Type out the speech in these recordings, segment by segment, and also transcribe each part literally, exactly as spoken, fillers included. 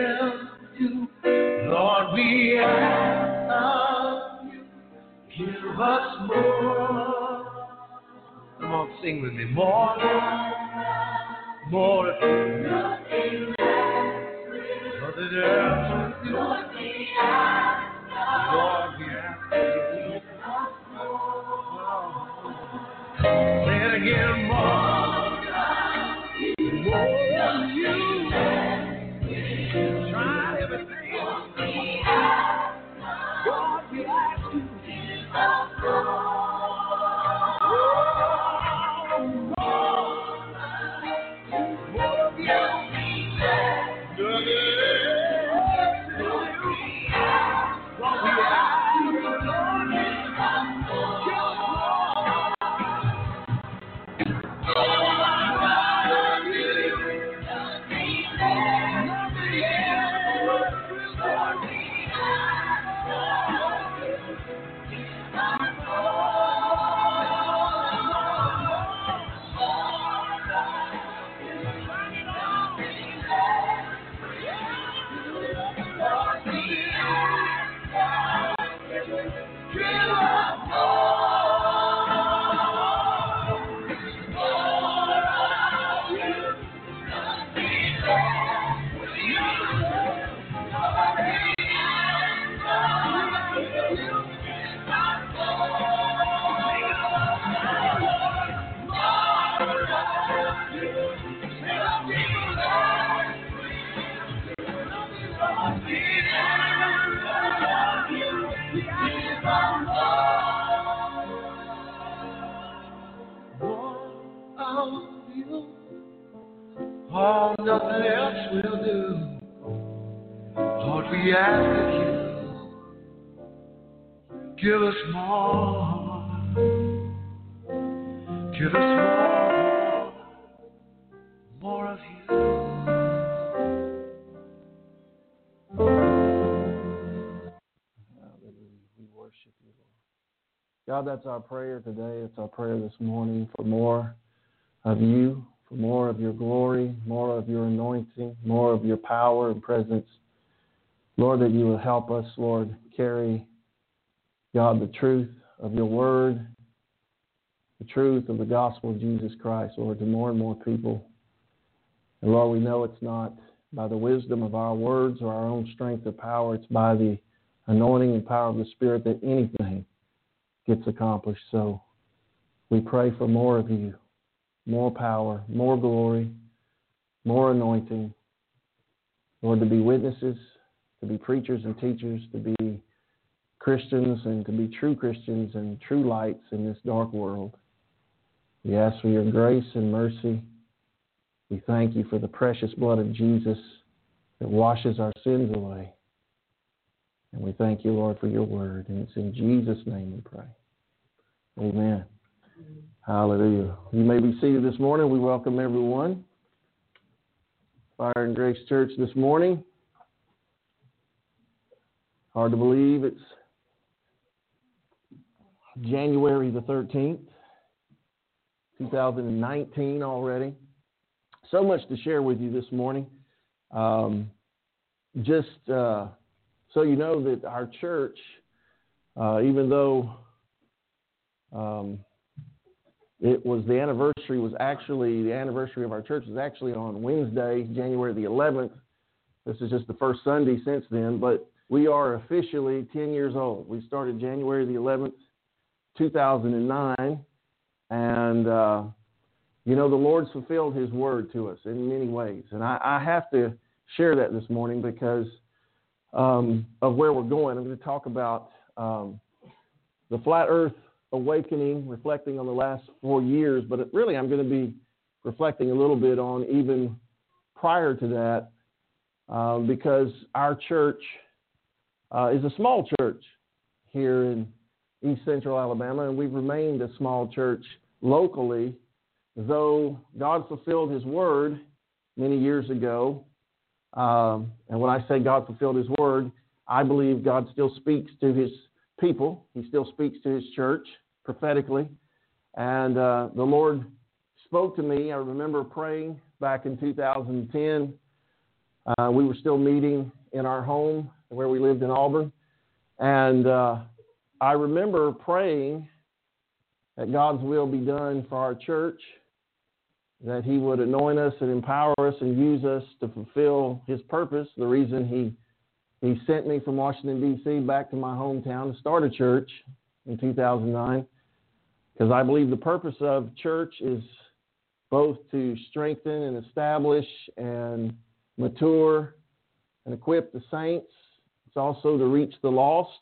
again you. Lord, we ask of you, give us more. Come on, sing with me. More, more of you. Lord, we ask of you. Lord, we ask of you. Say it again, more, more of you. Try everything. God, we ask you. More of you. Oh, nothing else will do. Lord, we ask of you, give us more. Give us more, more of you. Hallelujah. We worship you, Lord. God, that's our prayer today. It's our prayer this morning for more of you, for more of your glory, more of your anointing, more of your power and presence. Lord, that you will help us, Lord, carry, God, the truth of your word, the truth of the gospel of Jesus Christ, Lord, to more and more people. And Lord, we know it's not by the wisdom of our words or our own strength or power. It's by the anointing and power of the Spirit that anything gets accomplished. So we pray for more of you, more power, more glory, more anointing. Lord, to be witnesses, to be preachers and teachers, to be Christians and to be true Christians and true lights in this dark world. We ask for your grace and mercy. We thank you for the precious blood of Jesus that washes our sins away. And we thank you, Lord, for your word. And it's in Jesus' name we pray. Amen. Amen. Hallelujah. You may be seated this morning. We welcome everyone. Fire and Grace Church this morning. Hard to believe it's January the thirteenth, two thousand nineteen already. So much to share with you this morning. Um, just uh, so you know that our church, uh, even though um, it was the anniversary was actually, the anniversary of our church was actually on Wednesday, January the eleventh. This is just the first Sunday since then, but we are officially ten years old. We started January the eleventh, two thousand nine, and uh, you know, the Lord's fulfilled his word to us in many ways. And I, I have to share that this morning because um, of where we're going. I'm going to talk about um, the Flat Earth Awakening, reflecting on the last four years. But it, really, I'm going to be reflecting a little bit on even prior to that um, because our church uh, is a small church here in East Central Alabama, and we've remained a small church locally, though God fulfilled his word many years ago. Um, and when I say God fulfilled his word, I believe God still speaks to his people. He still speaks to his church prophetically. And uh, the Lord spoke to me. I remember praying back in two thousand ten Uh, we were still meeting in our home where we lived in Auburn. And uh, I remember praying that God's will be done for our church, that he would anoint us and empower us and use us to fulfill his purpose, the reason he he sent me from Washington, D C back to my hometown to start a church in two thousand nine, because I believe the purpose of church is both to strengthen and establish and mature and equip the saints. It's also to reach the lost.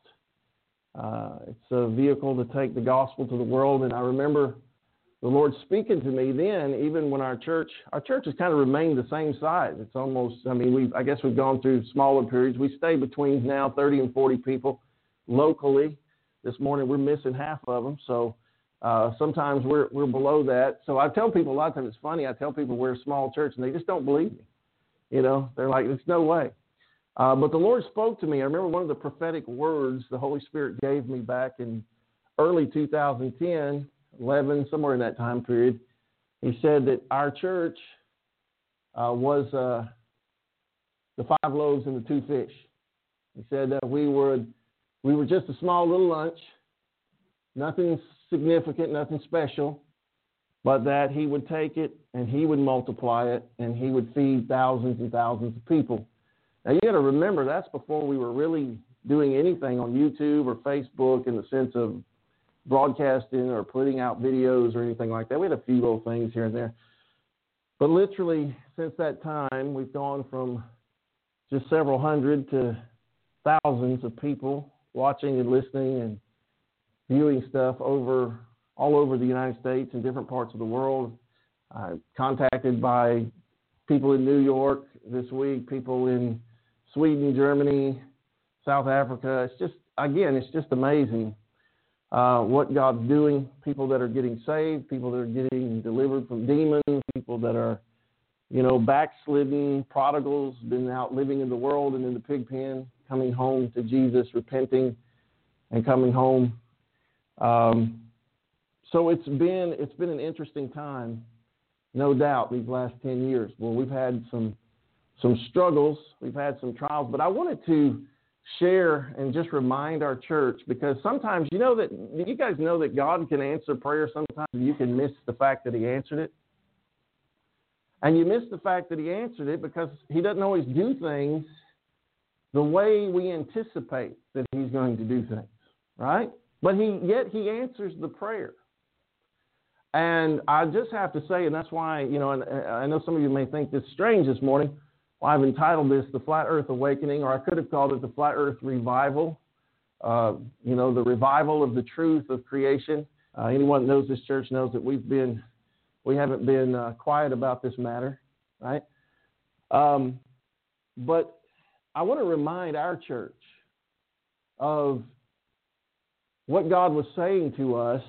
Uh, it's a vehicle to take the gospel to the world. And I remember the Lord speaking to me then, even when our church, our church has kind of remained the same size. It's almost, I mean, we I guess we've gone through smaller periods. We stay between now thirty and forty people locally. This morning we're missing half of them. So uh, sometimes we're we're below that. So I tell people a lot of times, it's funny, I tell people we're a small church and they just don't believe me. You know, they're like, there's no way. Uh, but the Lord spoke to me. I remember one of the prophetic words the Holy Spirit gave me back in early two thousand ten, eleven, somewhere in that time period. He said that our church uh, was uh, the five loaves and the two fish. He said that we would we were just a small little lunch, nothing significant, nothing special, but that he would take it and he would multiply it and he would feed thousands and thousands of people. Now, you got to remember, that's before we were really doing anything on YouTube or Facebook in the sense of broadcasting or putting out videos or anything like that. We had a few little things here and there. But literally, since that time, we've gone from just several hundred to thousands of people watching and listening and viewing stuff over all over the United States and different parts of the world. Uh, contacted by people in New York this week, people in Sweden, Germany, South Africa. It's just, again, it's just amazing uh, what God's doing. People that are getting saved, people that are getting delivered from demons, people that are, you know, backslidden, prodigals, been out living in the world and in the pig pen, coming home to Jesus, repenting and coming home. Um, so it's been it's been an interesting time, no doubt, these last ten years. Well, we've had some some struggles, we've had some trials, but I wanted to share and just remind our church, because sometimes, you know that, you guys know that God can answer prayer sometimes, you can miss the fact that he answered it. And you miss the fact that he answered it because he doesn't always do things the way we anticipate that he's going to do things, right? But he yet he answers the prayer. And I just have to say, and that's why, you know, and I know some of you may think this is strange this morning. Well, I've entitled this The Flat Earth Awakening, or I could have called it The Flat Earth Revival, uh, you know, the revival of the truth of creation. Uh, anyone that knows this church knows that we've been, we haven't been uh, quiet about this matter, right? Um, but I want to remind our church of what God was saying to us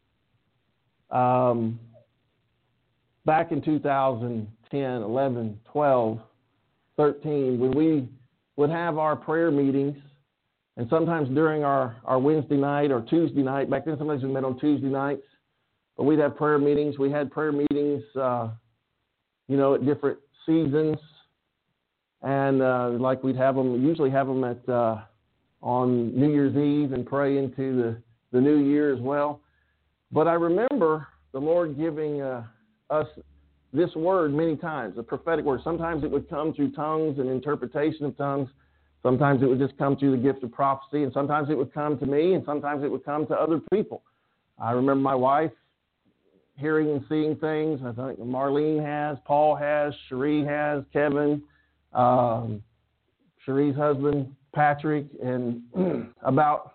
um, back in two thousand ten, eleven, twelve, thirteen, when we would have our prayer meetings, and sometimes during our, our Wednesday night or Tuesday night, back then sometimes we met on Tuesday nights, but we'd have prayer meetings. We had prayer meetings, uh, you know, at different seasons, and uh, like we'd have them, usually have them at uh, on New Year's Eve and pray into the, the new year as well. But I remember the Lord giving uh, us this word many times, a prophetic word. Sometimes it would come through tongues and interpretation of tongues. Sometimes it would just come through the gift of prophecy, and sometimes it would come to me, and sometimes it would come to other people. I remember my wife hearing and seeing things. I think Marlene has, Paul has, Cherie has, Kevin, um, Cherie's husband, Patrick, and about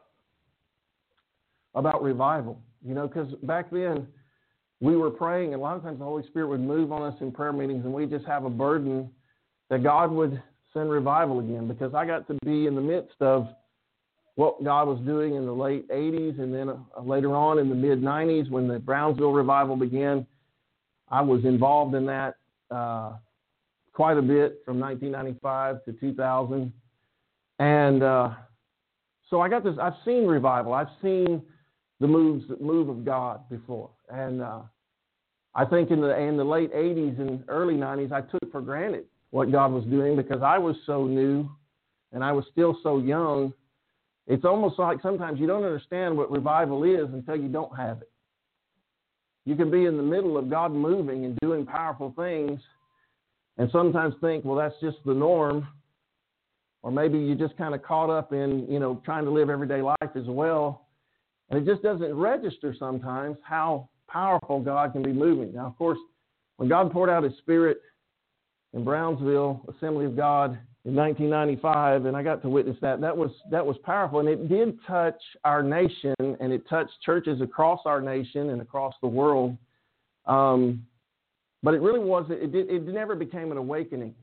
about revival. You know, because back then we were praying, and a lot of times the Holy Spirit would move on us in prayer meetings, and we just have a burden that God would send revival again. Because I got to be in the midst of what God was doing in the late eighties, and then uh, later on in the mid nineties when the Brownsville revival began. I was involved in that uh, quite a bit from nineteen ninety-five to two thousand. And uh, so I got this, I've seen revival. I've seen the moves, move of God before. And uh, I think in the in the late eighties and early nineties, I took it for granted what God was doing because I was so new and I was still so young. It's almost like sometimes you don't understand what revival is until you don't have it. You can be in the middle of God moving and doing powerful things and sometimes think, well, that's just the norm. Or maybe you just kind of caught up in, you know, trying to live everyday life as well. And it just doesn't register sometimes how powerful God can be moving. Now, of course, when God poured out his Spirit in Brownsville Assembly of God in nineteen ninety-five, and I got to witness that, that was that was powerful. And it did touch our nation, and it touched churches across our nation and across the world. Um, but it really wasn't, it, did, it never became an awakening.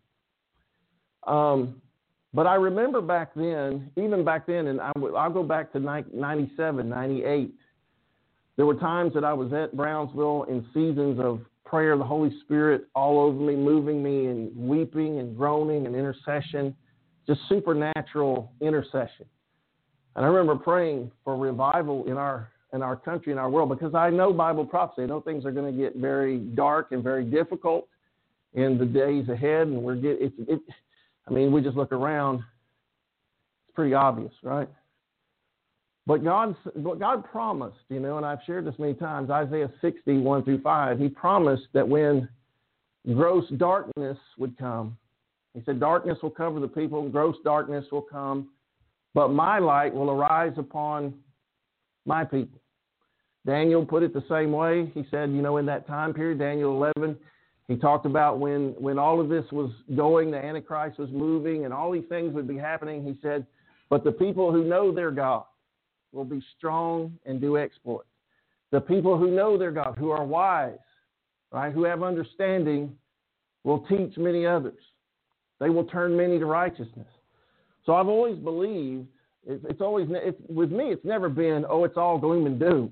Um, but I remember back then, even back then, and I, I'll go back to ninety-seven, ninety-eight. There were times that I was at Brownsville in seasons of prayer, the Holy Spirit all over me, moving me and weeping and groaning and intercession, just supernatural intercession. And I remember praying for revival in our in our country, in our world, because I know Bible prophecy. I know things are going to get very dark and very difficult in the days ahead. And we're get it, it. I mean, we just look around; it's pretty obvious, right? But God, what God promised, you know, and I've shared this many times, Isaiah sixty, one through five, he promised that when gross darkness would come, he said, darkness will cover the people, gross darkness will come, but my light will arise upon my people. Daniel put it the same way. He said, you know, in that time period, Daniel eleven, he talked about when, when all of this was going, the Antichrist was moving, and all these things would be happening. He said, but the people who know their God will be strong and do exploits. The people who know their God, who are wise, right, who have understanding, will teach many others. They will turn many to righteousness. So I've always believed, it's, it's always, it's, with me, it's never been, oh, it's all gloom and doom.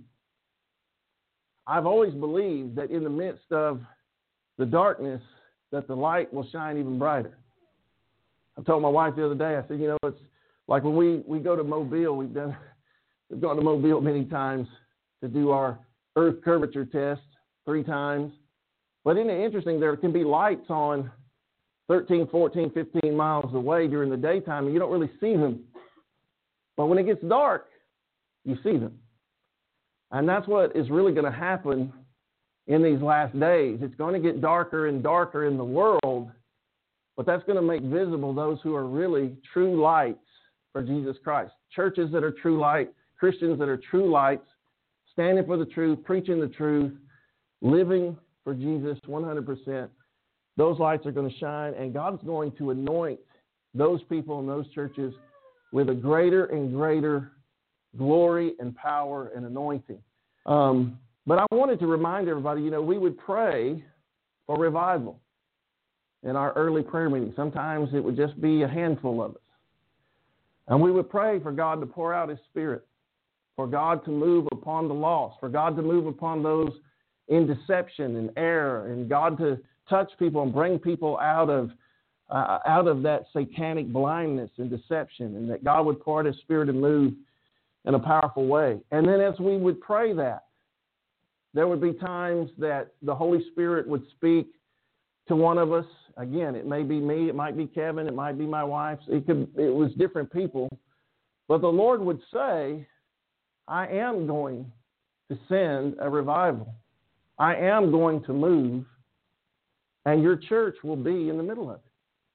I've always believed that in the midst of the darkness, that the light will shine even brighter. I told my wife the other day, I said, you know, it's like when we, we go to Mobile, we've done... We've gone to Mobile many times to do our earth curvature test, three times. But isn't it interesting, there can be lights on thirteen, fourteen, fifteen miles away during the daytime, and you don't really see them. But when it gets dark, you see them. And that's what is really going to happen in these last days. It's going to get darker and darker in the world, but that's going to make visible those who are really true lights for Jesus Christ. Churches that are true light, Christians that are true lights, standing for the truth, preaching the truth, living for Jesus one hundred percent. Those lights are going to shine, and God's going to anoint those people and those churches with a greater and greater glory and power and anointing. Um, but I wanted to remind everybody, you know, we would pray for revival in our early prayer meetings. Sometimes it would just be a handful of us. And we would pray for God to pour out his Spirit, for God to move upon the lost, for God to move upon those in deception and error, and God to touch people and bring people out of uh, out of that satanic blindness and deception, and that God would pour out his Spirit and move in a powerful way. And then as we would pray that, there would be times that the Holy Spirit would speak to one of us. Again, it may be me, it might be Kevin, it might be my wife. It could, it was different people. But the Lord would say, I am going to send a revival. I am going to move, and your church will be in the middle of it.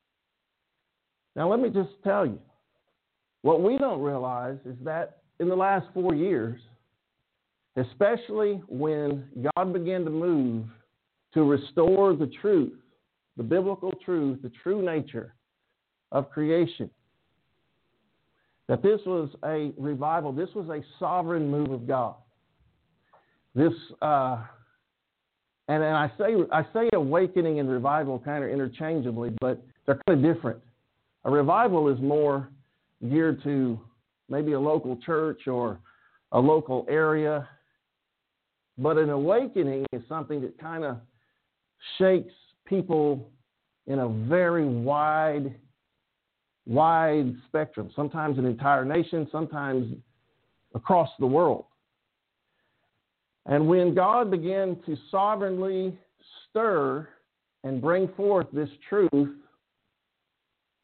Now, let me just tell you, what we don't realize is that in the last four years, especially when God began to move to restore the truth, the biblical truth, the true nature of creation, that this was a revival. This was a sovereign move of God. This, uh, and, and I say I say awakening and revival kind of interchangeably, but they're kind of different. A revival is more geared to maybe a local church or a local area, but an awakening is something that kind of shakes people in a very wide wide spectrum, sometimes an entire nation, sometimes across the world. And when God began to sovereignly stir and bring forth this truth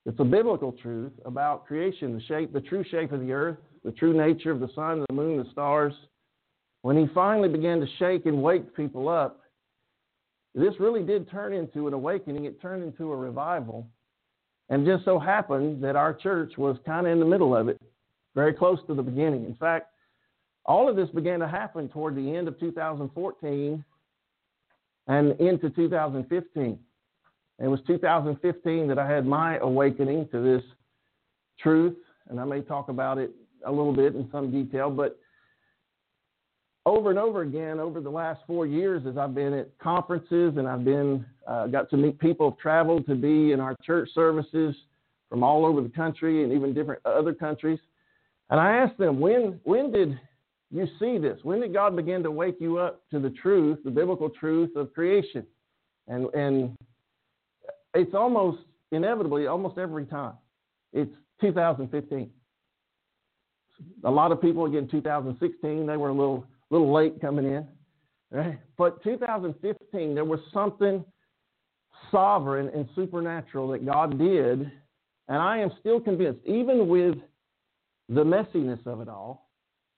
It's a biblical truth about creation, the shape, the true shape of the earth, the true nature of the sun, the moon, the stars. When he finally began to shake and wake people up, this really did turn into an awakening. It turned into a revival. And just so happened that our church was kind of in the middle of it, very close to the beginning. In fact, all of this began to happen toward the end of two thousand fourteen and into two thousand fifteen. It was two thousand fifteen that I had my awakening to this truth, and I may talk about it a little bit in some detail, but over and over again, over the last four years, as I've been at conferences and I've been uh, got to meet people, have traveled to be in our church services from all over the country and even different other countries. And I asked them, when when did you see this? When did God begin to wake you up to the truth, the biblical truth of creation? And and it's almost inevitably, almost every time, it's two thousand fifteen. A lot of people, again, two thousand sixteen, they were a little little late coming in, right? But two thousand fifteen, there was something sovereign and supernatural that God did, and I am still convinced, even with the messiness of it all,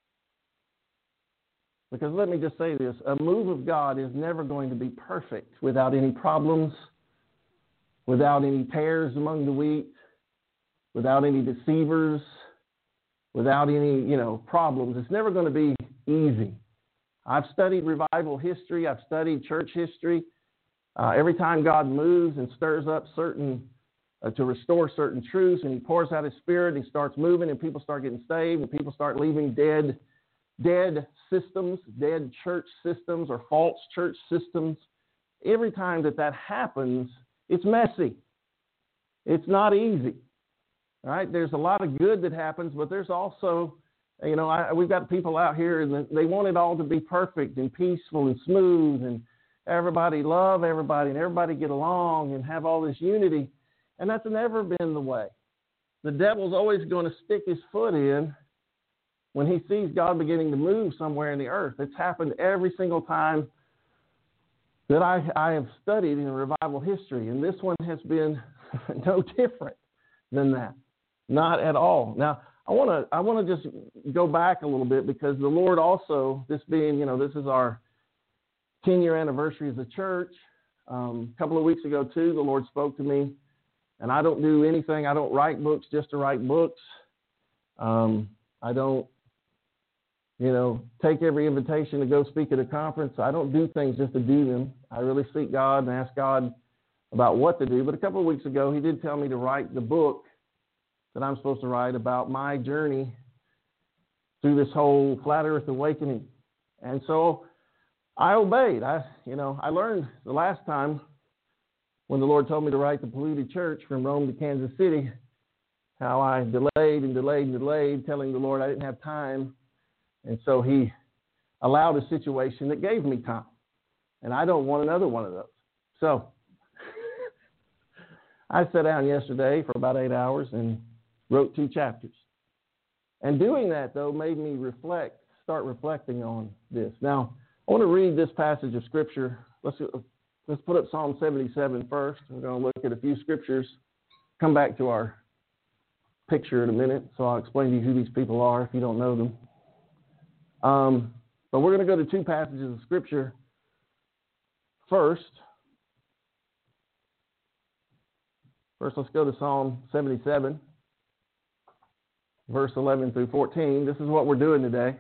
because let me just say this, a move of God is never going to be perfect without any problems, without any tares among the wheat, without any deceivers, without any, you know, problems. It's never going to be easy. I've studied revival history. I've studied church history. Uh, every time God moves and stirs up certain, uh, to restore certain truths, and he pours out his spirit, and he starts moving, and people start getting saved, and people start leaving dead, dead systems, dead church systems or false church systems. Every time that that happens, it's messy. It's not easy. All right, there's a lot of good that happens, but there's also, you know, I, we've got people out here and they want it all to be perfect and peaceful and smooth and everybody love everybody and everybody get along and have all this unity. And that's never been the way. The devil's always going to stick his foot in when he sees God beginning to move somewhere in the earth. It's happened every single time that I, I have studied in revival history, and this one has been no different than that. Not at all. Now, I want to I want to just go back a little bit, because the Lord also, this being, you know, this is our ten-year anniversary as a church. Um, a couple of weeks ago, too, the Lord spoke to me, and I don't do anything. I don't write books just to write books. Um, I don't, you know, take every invitation to go speak at a conference. I don't do things just to do them. I really seek God and ask God about what to do. But a couple of weeks ago, he did tell me to write the book that I'm supposed to write about my journey through this whole flat earth awakening. And so I obeyed. I, you know, I learned the last time when the Lord told me to write the polluted church from Rome to Kansas City, how I delayed and delayed and delayed, telling the Lord I didn't have time. And so he allowed a situation that gave me time. And I don't want another one of those. So I sat down yesterday for about eight hours and wrote two chapters. And doing that, though, made me reflect, start reflecting on this. Now, I want to read this passage of Scripture. Let's, let's put up Psalm seventy-seven first. We're going to look at a few scriptures, come back to our picture in a minute, so I'll explain to you who these people are if you don't know them. Um, but we're going to go to two passages of Scripture first. First, let's go to Psalm seventy-seven. Verse eleven through fourteen. This is what we're doing today.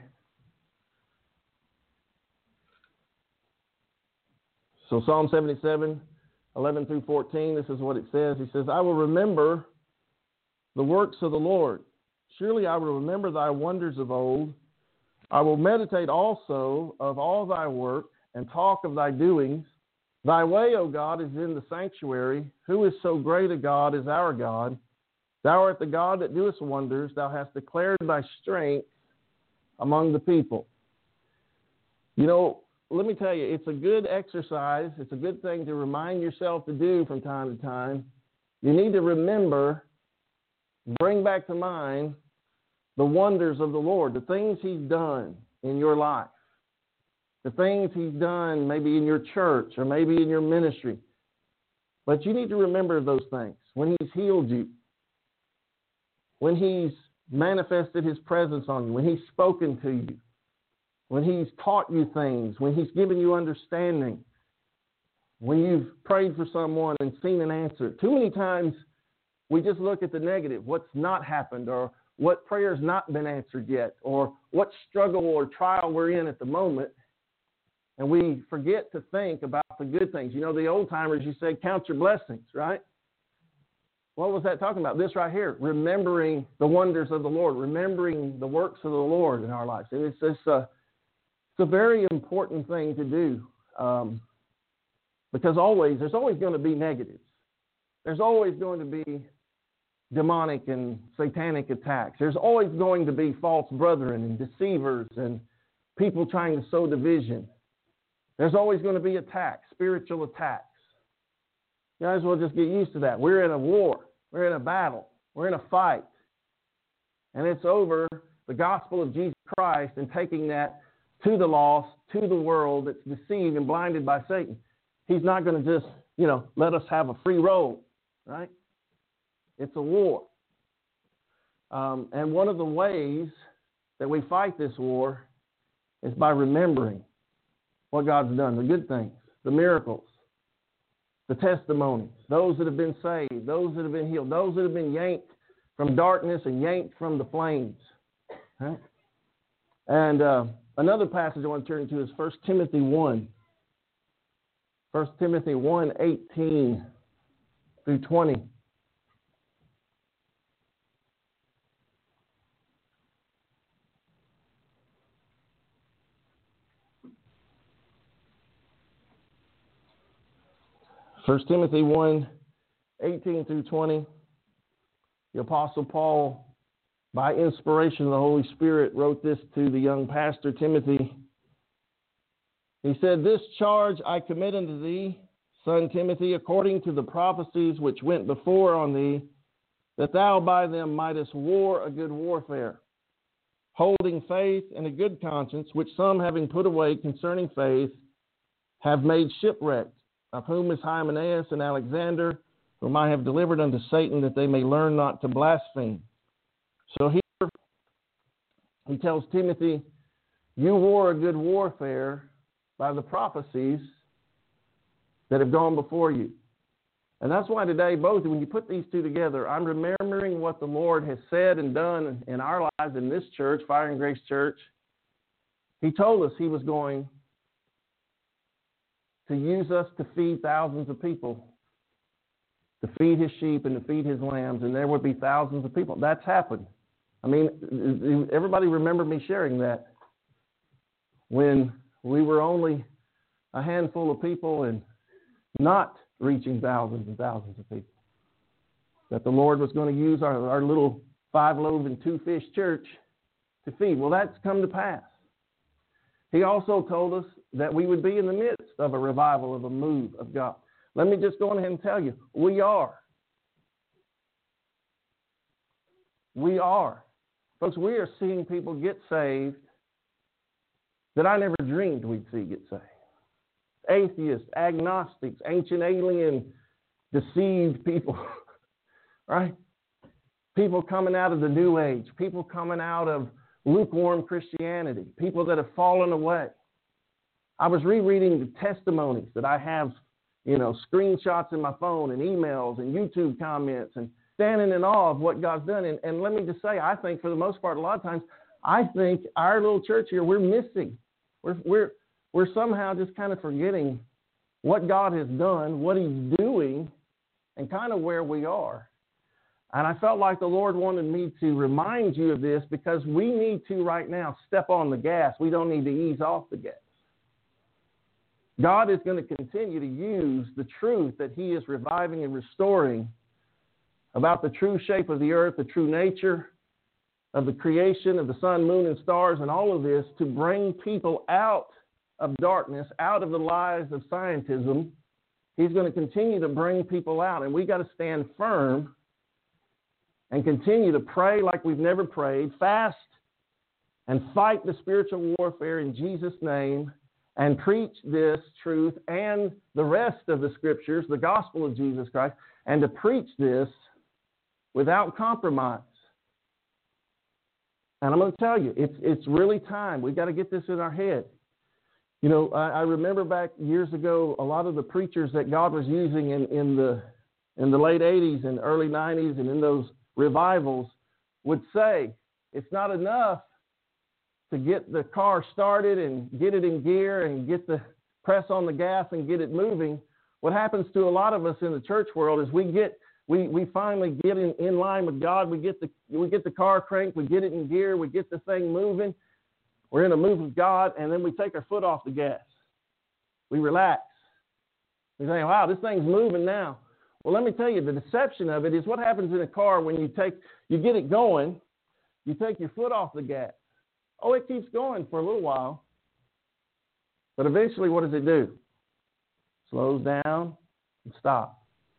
So Psalm seventy-seven, eleven through fourteen, this is what it says. He says, I will remember the works of the Lord. Surely I will remember thy wonders of old. I will meditate also of all thy work and talk of thy doings. Thy way, O God, is in the sanctuary. Who is so great a God as our God? Thou art the God that doest wonders. Thou hast declared thy strength among the people. You know, let me tell you, it's a good exercise. It's a good thing to remind yourself to do from time to time. You need to remember, bring back to mind the wonders of the Lord, the things he's done in your life, the things he's done maybe in your church or maybe in your ministry. But you need to remember those things. When he's healed you, when he's manifested his presence on you, when he's spoken to you, when he's taught you things, when he's given you understanding, when you've prayed for someone and seen an answer. Too many times we just look at the negative, what's not happened, or what prayer's not been answered yet, or what struggle or trial we're in at the moment, and we forget to think about the good things. You know, the old timers, you say, count your blessings, right? What was that talking about? This right here, remembering the wonders of the Lord, remembering the works of the Lord in our lives. And it's just a, it's a very important thing to do, um, because always, there's always going to be negatives. There's always going to be demonic and satanic attacks. There's always going to be false brethren and deceivers and people trying to sow division. There's always going to be attacks, spiritual attacks. You might as well just get used to that. We're in a war. We're in a battle. We're in a fight. And it's over the gospel of Jesus Christ and taking that to the lost, to the world that's deceived and blinded by Satan. He's not going to just, you know, let us have a free roll, right? It's a war. Um, and one of the ways that we fight this war is by remembering what God's done, the good things, the miracles, the testimonies, those that have been saved, those that have been healed, those that have been yanked from darkness and yanked from the flames. Right? And uh, another passage I want to turn to is First Timothy one. First Timothy one, eighteen through twenty. First Timothy one, eighteen through twenty. The Apostle Paul, by inspiration of the Holy Spirit, wrote this to the young pastor Timothy. He said, "This charge I commit unto thee, son Timothy, according to the prophecies which went before on thee, that thou by them mightest war a good warfare, holding faith and a good conscience, which some having put away concerning faith have made shipwreck, of whom is Hymenaeus and Alexander, whom I have delivered unto Satan, that they may learn not to blaspheme." So here he tells Timothy, you war a good warfare by the prophecies that have gone before you. And that's why today, both, when you put these two together, I'm remembering what the Lord has said and done in our lives in this church, Fire and Grace Church. He told us he was going to use us to feed thousands of people, to feed his sheep and to feed his lambs, and there would be thousands of people. That's happened. I mean, everybody remember me sharing that when we were only a handful of people and not reaching thousands and thousands of people, that the Lord was going to use our, our little five loaves and two fish church to feed. Well, that's come to pass. He also told us that we would be in the midst of a revival, of a move of God. Let me just go ahead and tell you, we are. We are. Folks, we are seeing people get saved that I never dreamed we'd see get saved. Atheists, agnostics, ancient alien, deceived people, right? People coming out of the New Age, people coming out of lukewarm Christianity, people that have fallen away. I was rereading the testimonies that I have, you know, screenshots in my phone and emails and YouTube comments, and standing in awe of what God's done. And, and let me just say, I think for the most part, a lot of times, I think our little church here, we're missing. We're, we're, we're somehow just kind of forgetting what God has done, what he's doing, and kind of where we are. And I felt like the Lord wanted me to remind you of this, because we need to right now step on the gas. We don't need to ease off the gas. God is going to continue to use the truth that he is reviving and restoring about the true shape of the earth, the true nature of the creation of the sun, moon, and stars, and all of this, to bring people out of darkness, out of the lies of scientism. He's going to continue to bring people out, and we got to stand firm and continue to pray like we've never prayed, fast, and fight the spiritual warfare in Jesus' name, and preach this truth and the rest of the scriptures, the gospel of Jesus Christ, and to preach this without compromise. And I'm going to tell you, it's it's really time. We've got to get this in our head. You know, I, I remember back years ago, a lot of the preachers that God was using in, in the in the late eighties and early nineties and in those revivals would say, it's not enough to get the car started and get it in gear and get the press on the gas and get it moving. What happens to a lot of us in the church world is we get we we finally get in, in line with God. We get the we get the car cranked, we get it in gear, we get the thing moving. We're in a move of God, and then we take our foot off the gas. We relax. We say, wow, this thing's moving now. Well, let me tell you, the deception of it is what happens in a car when you take you get it going, you take your foot off the gas. Oh, it keeps going for a little while. But eventually, what does it do? Slows down and stops.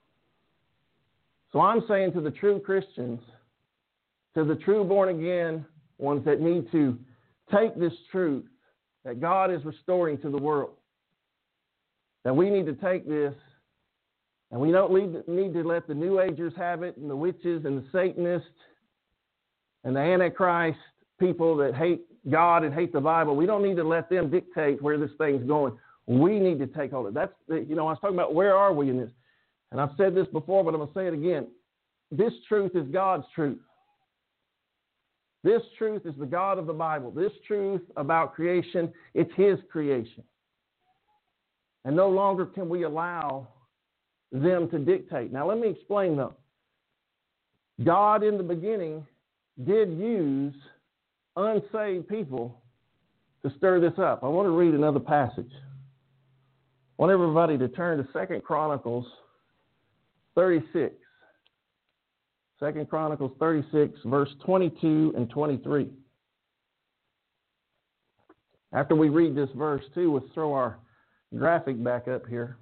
So I'm saying to the true Christians, to the true born-again ones that need to take this truth that God is restoring to the world, that we need to take this, and we don't need to, need to let the New Agers have it, and the witches and the Satanists and the Antichrist people that hate God and hate the Bible. We don't need to let them dictate where this thing's going. We need to take hold of it. That's, you know, I was talking about where are we in this. And I've said this before, but I'm going to say it again. This truth is God's truth. This truth is the God of the Bible. This truth about creation, it's His creation. And no longer can we allow them to dictate. Now, let me explain, though. God, in the beginning, did use unsaved people to stir this up. I want to read another passage. I want everybody to turn to Second Chronicles thirty-six. Second Chronicles thirty-six, verse twenty-two and twenty-three. After we read this verse, too, let's throw our graphic back up here.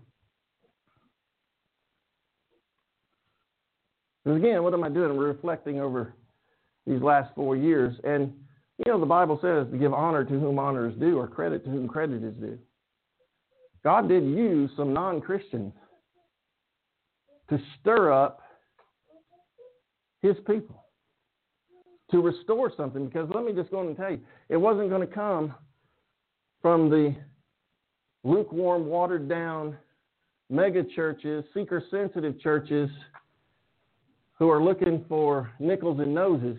Because again, what am I doing? I'm reflecting over these last four years. And, you know, the Bible says to give honor to whom honor is due, or credit to whom credit is due. God did use some non-Christians to stir up His people, to restore something. Because let me just go and tell you, it wasn't going to come from the lukewarm, watered-down mega churches, seeker-sensitive churches who are looking for nickels and noses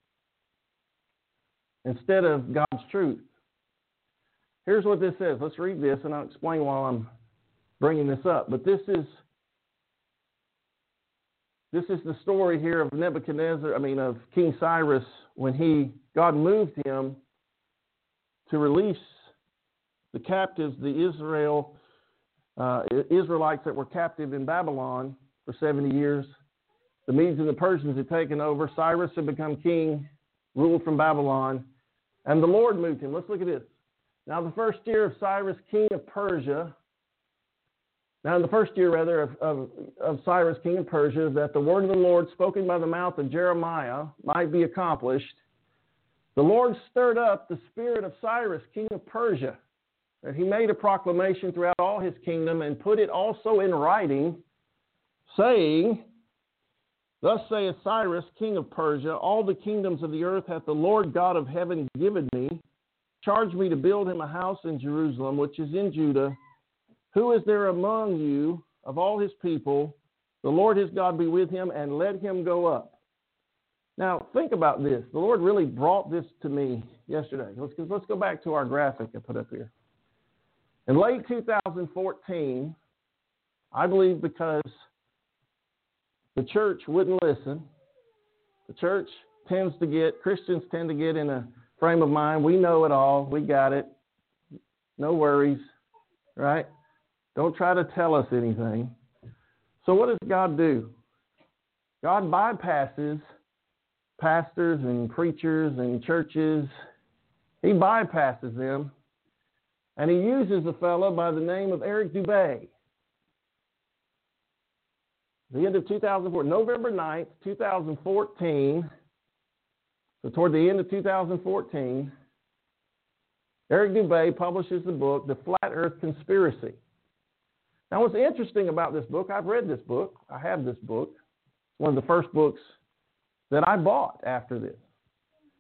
instead of God's truth. Here's what this says. Let's read this, and I'll explain while I'm bringing this up. But this is this is the story here of Nebuchadnezzar, I mean of King Cyrus, when he God moved him to release the captives, the Israel uh, Israelites that were captive in Babylon for seventy years. The Medes and the Persians had taken over. Cyrus had become king, ruled from Babylon, and the Lord moved him. Let's look at this. Now, the first year of Cyrus, king of Persia, now in the first year, rather, of, of, of Cyrus, king of Persia, that the word of the Lord spoken by the mouth of Jeremiah might be accomplished, the Lord stirred up the spirit of Cyrus, king of Persia, and he made a proclamation throughout all his kingdom and put it also in writing, saying, Thus saith Cyrus, king of Persia, all the kingdoms of the earth hath the Lord God of heaven given me. Charge me to build him a house in Jerusalem, which is in Judah. Who is there among you of all his people? The Lord his God be with him, and let him go up. Now, think about this. The Lord really brought this to me yesterday. Let's, let's go back to our graphic I put up here. In late two thousand fourteen, I believe because the church wouldn't listen. The church tends to get, Christians tend to get in a frame of mind. We know it all. We got it. No worries, right? Don't try to tell us anything. So what does God do? God bypasses pastors and preachers and churches. He bypasses them. And he uses a fellow by the name of Eric Dubay. The end of two thousand four, November ninth, two thousand fourteen, so toward the end of two thousand fourteen, Eric Dubay publishes the book, The Flat Earth Conspiracy. Now, what's interesting about this book, I've read this book. I have this book. One of the first books that I bought after this.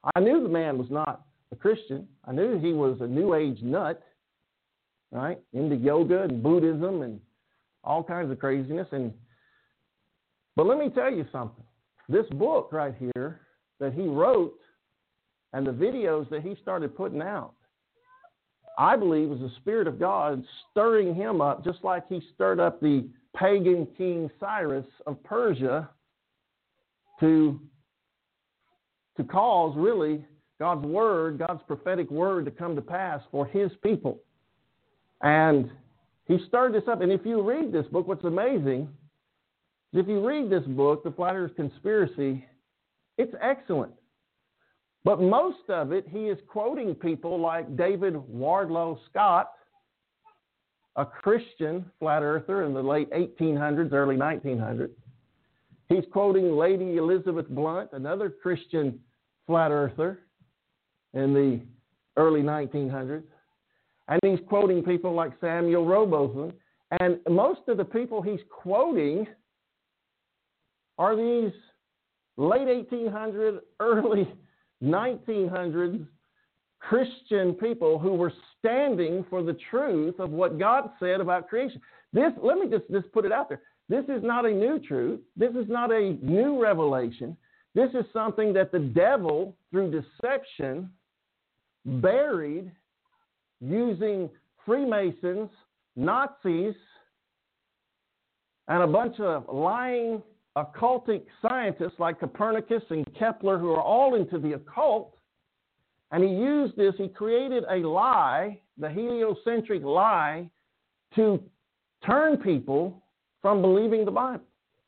I knew the man was not a Christian. I knew he was a New Age nut, right? Into yoga and Buddhism and all kinds of craziness. And but let me tell you something. This book right here that he wrote and the videos that he started putting out, I believe was the Spirit of God stirring him up, just like he stirred up the pagan king Cyrus of Persia to, to cause really God's word, God's prophetic word to come to pass for his people. And he stirred this up. And if you read this book, what's amazing is if you read this book, The Flat Earth Conspiracy, it's excellent. But most of it, he is quoting people like David Wardlow Scott, a Christian flat earther in the late eighteen hundreds, early nineteen hundreds. He's quoting Lady Elizabeth Blunt, another Christian flat earther in the early nineteen hundreds. And he's quoting people like Samuel Robotham. And most of the people he's quoting are these late eighteen hundred, early nineteen hundreds Christian people who were standing for the truth of what God said about creation. This, let me just, just put it out there. This is not a new truth. This is not a new revelation. This is something that the devil, through deception, buried using Freemasons, Nazis, and a bunch of lying occultic scientists like Copernicus and Kepler, who are all into the occult. And he used this, he created a lie, the heliocentric lie, to turn people from believing the Bible.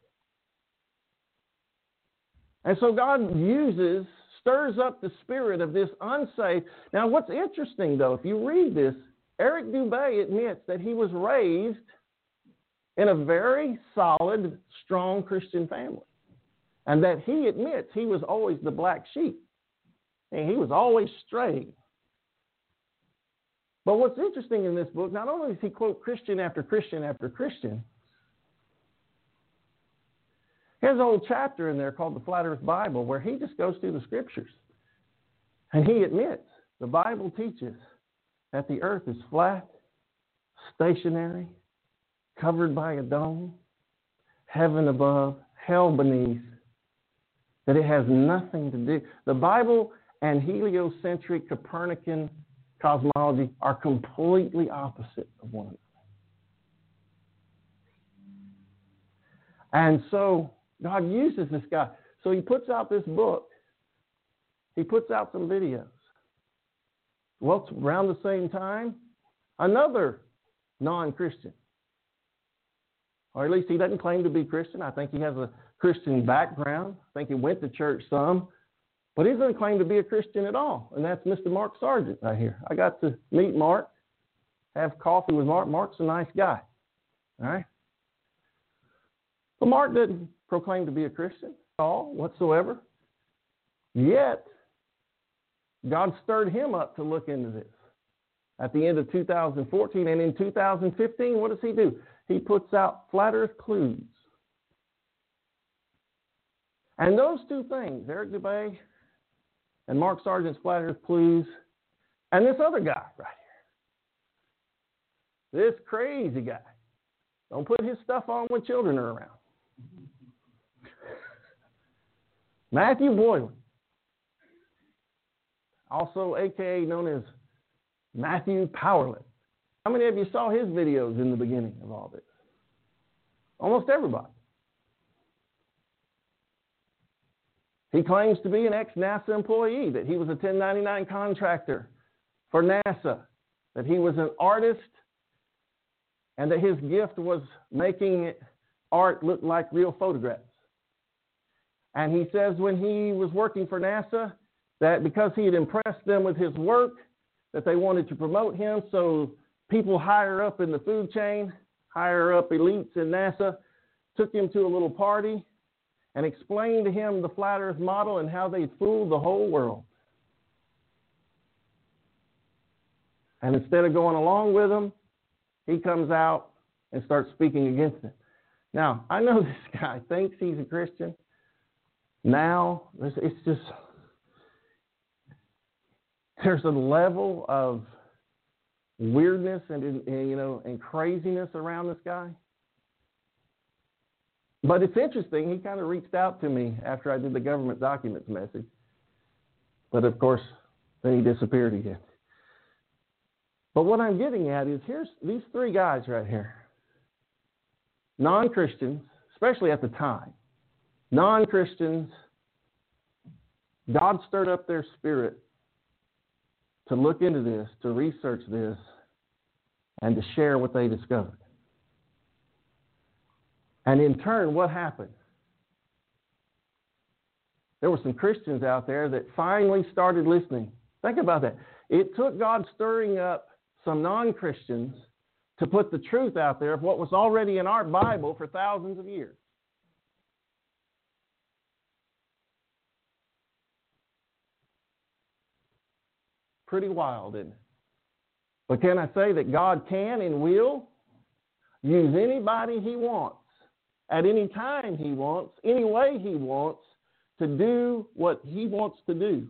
And so God uses, stirs up the spirit of this unsaved. Now, what's interesting, though, if you read this, Eric Dubé admits that he was raised in a very solid, strong Christian family. And that he admits he was always the black sheep. And he was always straying. But what's interesting in this book, not only does he quote Christian after Christian after Christian, he has a whole chapter in there called the Flat Earth Bible where he just goes through the scriptures. And he admits the Bible teaches that the earth is flat, stationary, covered by a dome, heaven above, hell beneath, that it has nothing to do. The Bible and heliocentric Copernican cosmology are completely opposite of one another. And so God uses this guy. So he puts out this book. He puts out some videos. Well, around the same time, another non-Christian, or at least he doesn't claim to be Christian. I think he has a Christian background. I think he went to church some. But he doesn't claim to be a Christian at all. And that's Mister Mark Sargent right here. I got to meet Mark, have coffee with Mark. Mark's a nice guy. All right? But Mark didn't proclaim to be a Christian at all whatsoever. Yet, God stirred him up to look into this. At the end of two thousand fourteen and in two thousand fifteen, what does he do? He puts out Flat Earth Clues. And those two things, Eric Dubé and Mark Sargent's Flat Earth Clues, and this other guy right here. This crazy guy. Don't put his stuff on when children are around. Matthew Boylan, also a k a known as Matthew Powerless. How many of you saw his videos in the beginning of all this? Almost everybody. He claims to be an ex-NASA employee, that he was a ten ninety-nine contractor for NASA, that he was an artist, and that his gift was making art look like real photographs. And he says when he was working for NASA, that because he had impressed them with his work, that they wanted to promote him, so people higher up in the food chain, higher up elites in NASA, took him to a little party and explained to him the flat earth model and how they'd fooled the whole world. And instead of going along with them, he comes out and starts speaking against it. Now, I know this guy thinks he's a Christian. Now, it's just, there's a level of weirdness and, and you know and craziness around this guy. But it's interesting. He kind of reached out to me after I did the government documents message. But of course, then he disappeared again. But what I'm getting at is here's these three guys right here. Non-Christians, especially at the time. Non-Christians, God stirred up their spirit to look into this, to research this, and to share what they discovered. And in turn, what happened? There were some Christians out there that finally started listening. Think about that. It took God stirring up some non-Christians to put the truth out there of what was already in our Bible for thousands of years. Pretty wild, isn't it? But can I say that God can and will use anybody He wants, at any time He wants, any way He wants, to do what He wants to do.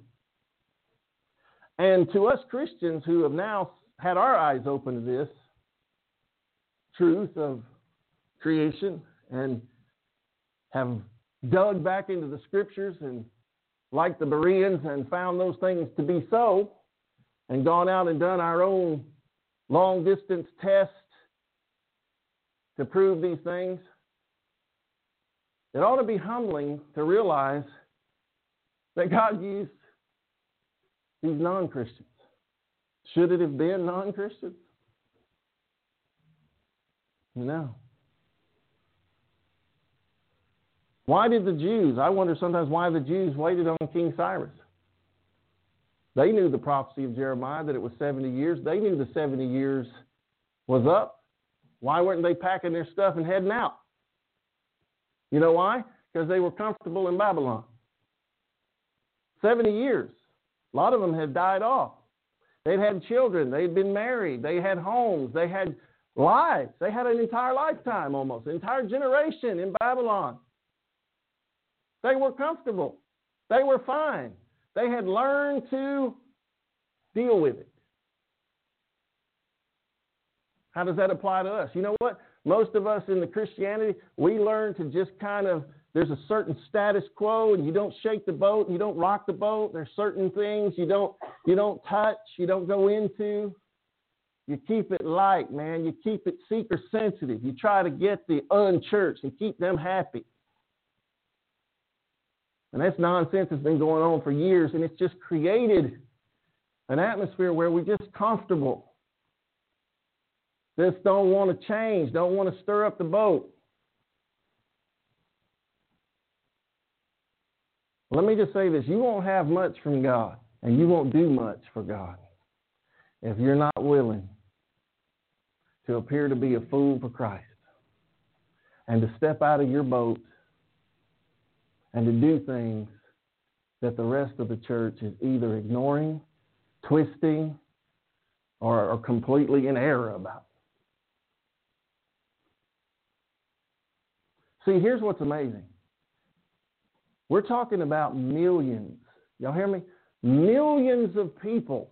And to us Christians who have now had our eyes open to this truth of creation and have dug back into the Scriptures and, like the Bereans, and found those things to be so, and gone out and done our own long-distance test to prove these things, it ought to be humbling to realize that God used these non-Christians. Should it have been non-Christians? No. Why did the Jews, I wonder sometimes why the Jews waited on King Cyrus. They knew the prophecy of Jeremiah that it was seventy years. They knew the seventy years was up. Why weren't they packing their stuff and heading out? You know why? Because they were comfortable in Babylon. seventy years. A lot of them had died off. They'd had children. They'd been married. They had homes. They had lives. They had an entire lifetime almost, an entire generation in Babylon. They were comfortable. They were fine. They had learned to deal with it. How does that apply to us? You know what? Most of us in the Christianity, we learn to just kind of, there's a certain status quo, and you don't shake the boat, you don't rock the boat. There's certain things you don't you don't touch, you don't go into. You keep it light, man. You keep it seeker sensitive. You try to get the unchurched and keep them happy. And that's nonsense that's been going on for years, and it's just created an atmosphere where we're just comfortable. Just don't want to change, don't want to stir up the boat. Let me just say this. You won't have much from God, and you won't do much for God if you're not willing to appear to be a fool for Christ and to step out of your boat and to do things that the rest of the church is either ignoring, twisting, or, or completely in error about. See, here's what's amazing. We're talking about millions. Y'all hear me? Millions of people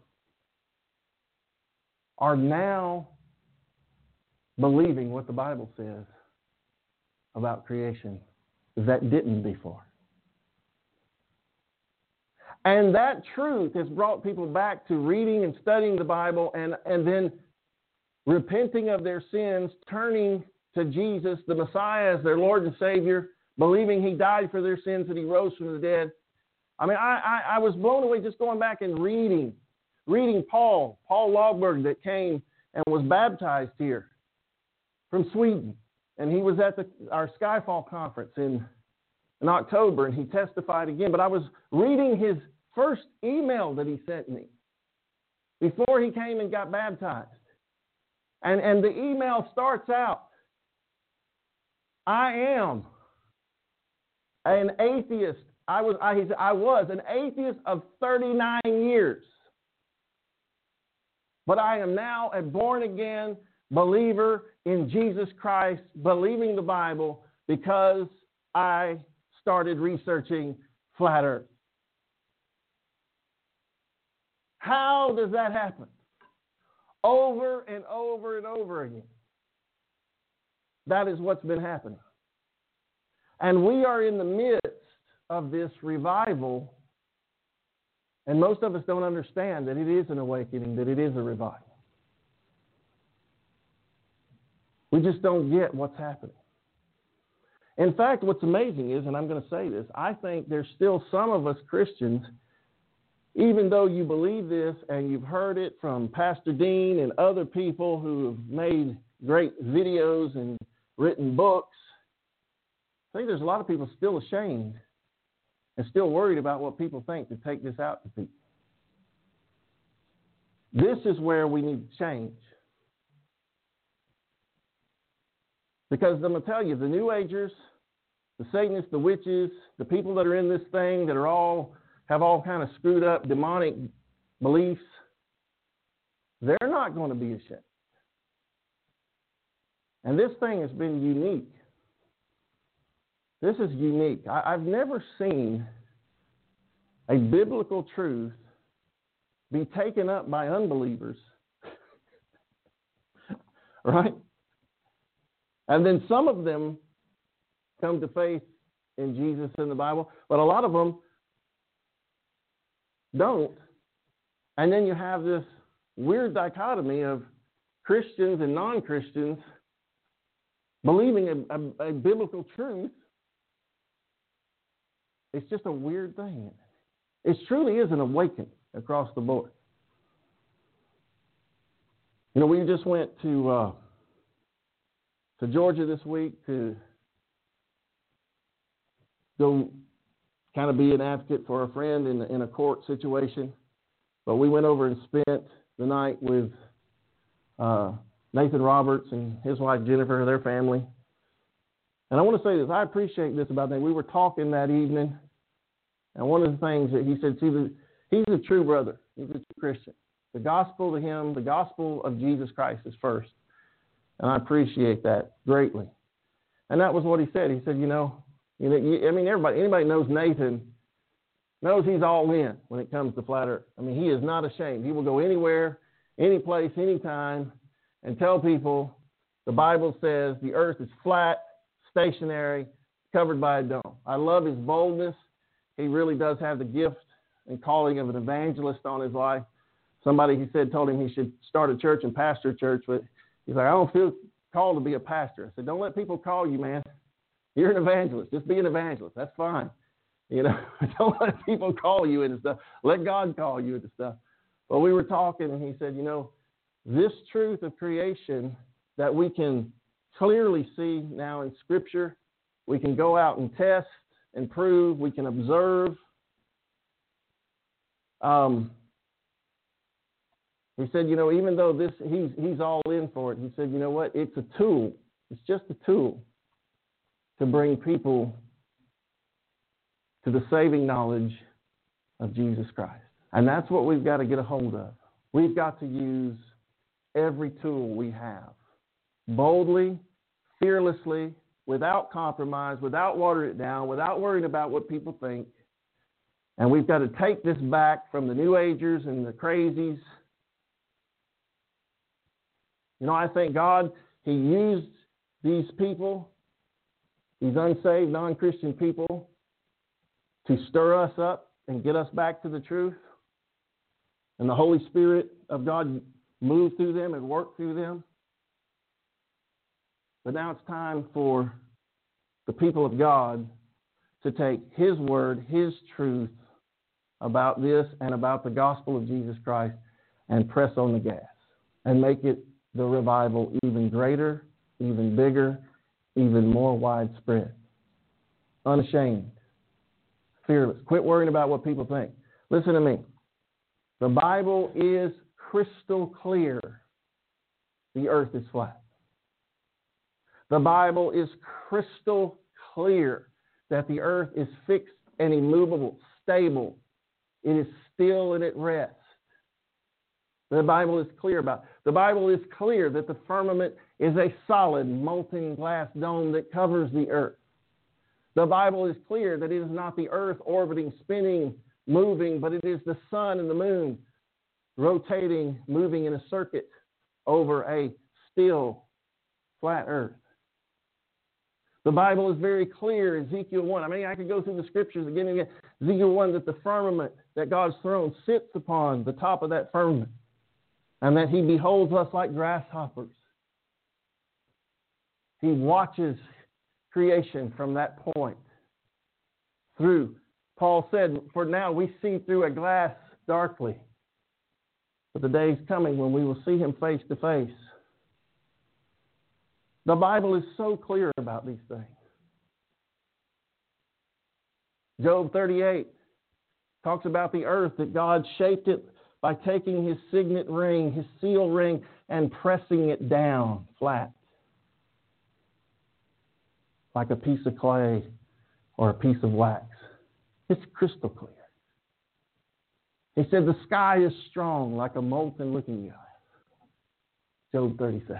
are now believing what the Bible says about creation that didn't before. And that truth has brought people back to reading and studying the Bible and, and then repenting of their sins, turning to Jesus, the Messiah, as their Lord and Savior, believing He died for their sins, that He rose from the dead. I mean, I, I, I was blown away just going back and reading, reading Paul, Paul Logberg, that came and was baptized here from Sweden. And he was at the, our Skyfall conference in, in October, and he testified again. But I was reading his first email that he sent me before he came and got baptized. And, and the email starts out, I am an atheist. I was, I, he said, I was an atheist of thirty-nine years. But I am now a born-again believer in Jesus Christ, believing the Bible, because I started researching flat earth. How does that happen? Over and over and over again. That is what's been happening. And we are in the midst of this revival, and most of us don't understand that it is an awakening, that it is a revival. We just don't get what's happening. In fact, what's amazing is, and I'm going to say this, I think there's still some of us Christians, even though you believe this and you've heard it from Pastor Dean and other people who have made great videos and written books, I think there's a lot of people still ashamed and still worried about what people think to take this out to people. This is where we need to change. Because I'm going to tell you, the New Agers, the Satanists, the witches, the people that are in this thing that are all have all kind of screwed up demonic beliefs, they're not going to be ashamed. And this thing has been unique. This is unique. I, I've never seen a biblical truth be taken up by unbelievers, right? And then some of them come to faith in Jesus and the Bible, but a lot of them don't. And then you have this weird dichotomy of Christians and non-Christians believing a, a, a biblical truth. It's just a weird thing. It truly is an awakening across the board. You know, we just went to uh, to Georgia this week to go kind of be an advocate for a friend in, in a court situation. But we went over and spent the night with uh, Nathan Roberts and his wife Jennifer, their family. And I want to say this, I appreciate this about them. We were talking that evening, and one of the things that he said, see, the, he's a true brother. He's a true Christian. The gospel to him, the gospel of Jesus Christ is first. And I appreciate that greatly. And that was what he said. He said, you know, you know, you, I mean, everybody, anybody knows Nathan, knows he's all in when it comes to flat earth. I mean, he is not ashamed. He will go anywhere, any place, anytime, and tell people the Bible says the earth is flat, stationary, covered by a dome. I love his boldness. He really does have the gift and calling of an evangelist on his life. Somebody, he said, told him he should start a church and pastor a church, but he's like, I don't feel called to be a pastor. I said, don't let people call you, man. You're an evangelist. Just be an evangelist. That's fine. You know, don't let people call you into stuff. Let God call you into stuff. But we were talking, and he said, you know, this truth of creation that we can clearly see now in Scripture, we can go out and test and prove, we can observe. Um, he said, you know, even though this he's he's all in for it, he said, you know what? It's a tool. It's just a tool to bring people to the saving knowledge of Jesus Christ. And that's what we've got to get a hold of. We've got to use every tool we have, boldly, fearlessly, without compromise, without watering it down, without worrying about what people think. And we've got to take this back from the New Agers and the crazies. You know, I thank God he used these people, these unsaved, non-Christian people, to stir us up and get us back to the truth. And the Holy Spirit of God moved through them and worked through them. But now it's time for the people of God to take his word, his truth about this and about the gospel of Jesus Christ and press on the gas and make it the revival even greater, even bigger, even more widespread. Unashamed. Fearless. Quit worrying about what people think. Listen to me. The Bible is crystal clear. The earth is flat. The Bible is crystal clear that the earth is fixed and immovable, stable. It is still and at rest. The Bible is clear about it. The Bible is clear that the firmament is a solid molten glass dome that covers the earth. The Bible is clear that it is not the earth orbiting, spinning, moving, but it is the sun and the moon rotating, moving in a circuit over a still, flat earth. The Bible is very clear, Ezekiel one. I mean, I could go through the scriptures again and again. Ezekiel one, that the firmament, that God's throne sits upon the top of that firmament, and that he beholds us like grasshoppers. He watches creation from that point through. Paul said, for now we see through a glass darkly, but the day is coming when we will see him face to face. The Bible is so clear about these things. Job thirty-eight talks about the earth, that God shaped it by taking his signet ring, his seal ring, and pressing it down flat, like a piece of clay or a piece of wax. It's crystal clear. He said the sky is strong like a molten looking glass. Job thirty-seven.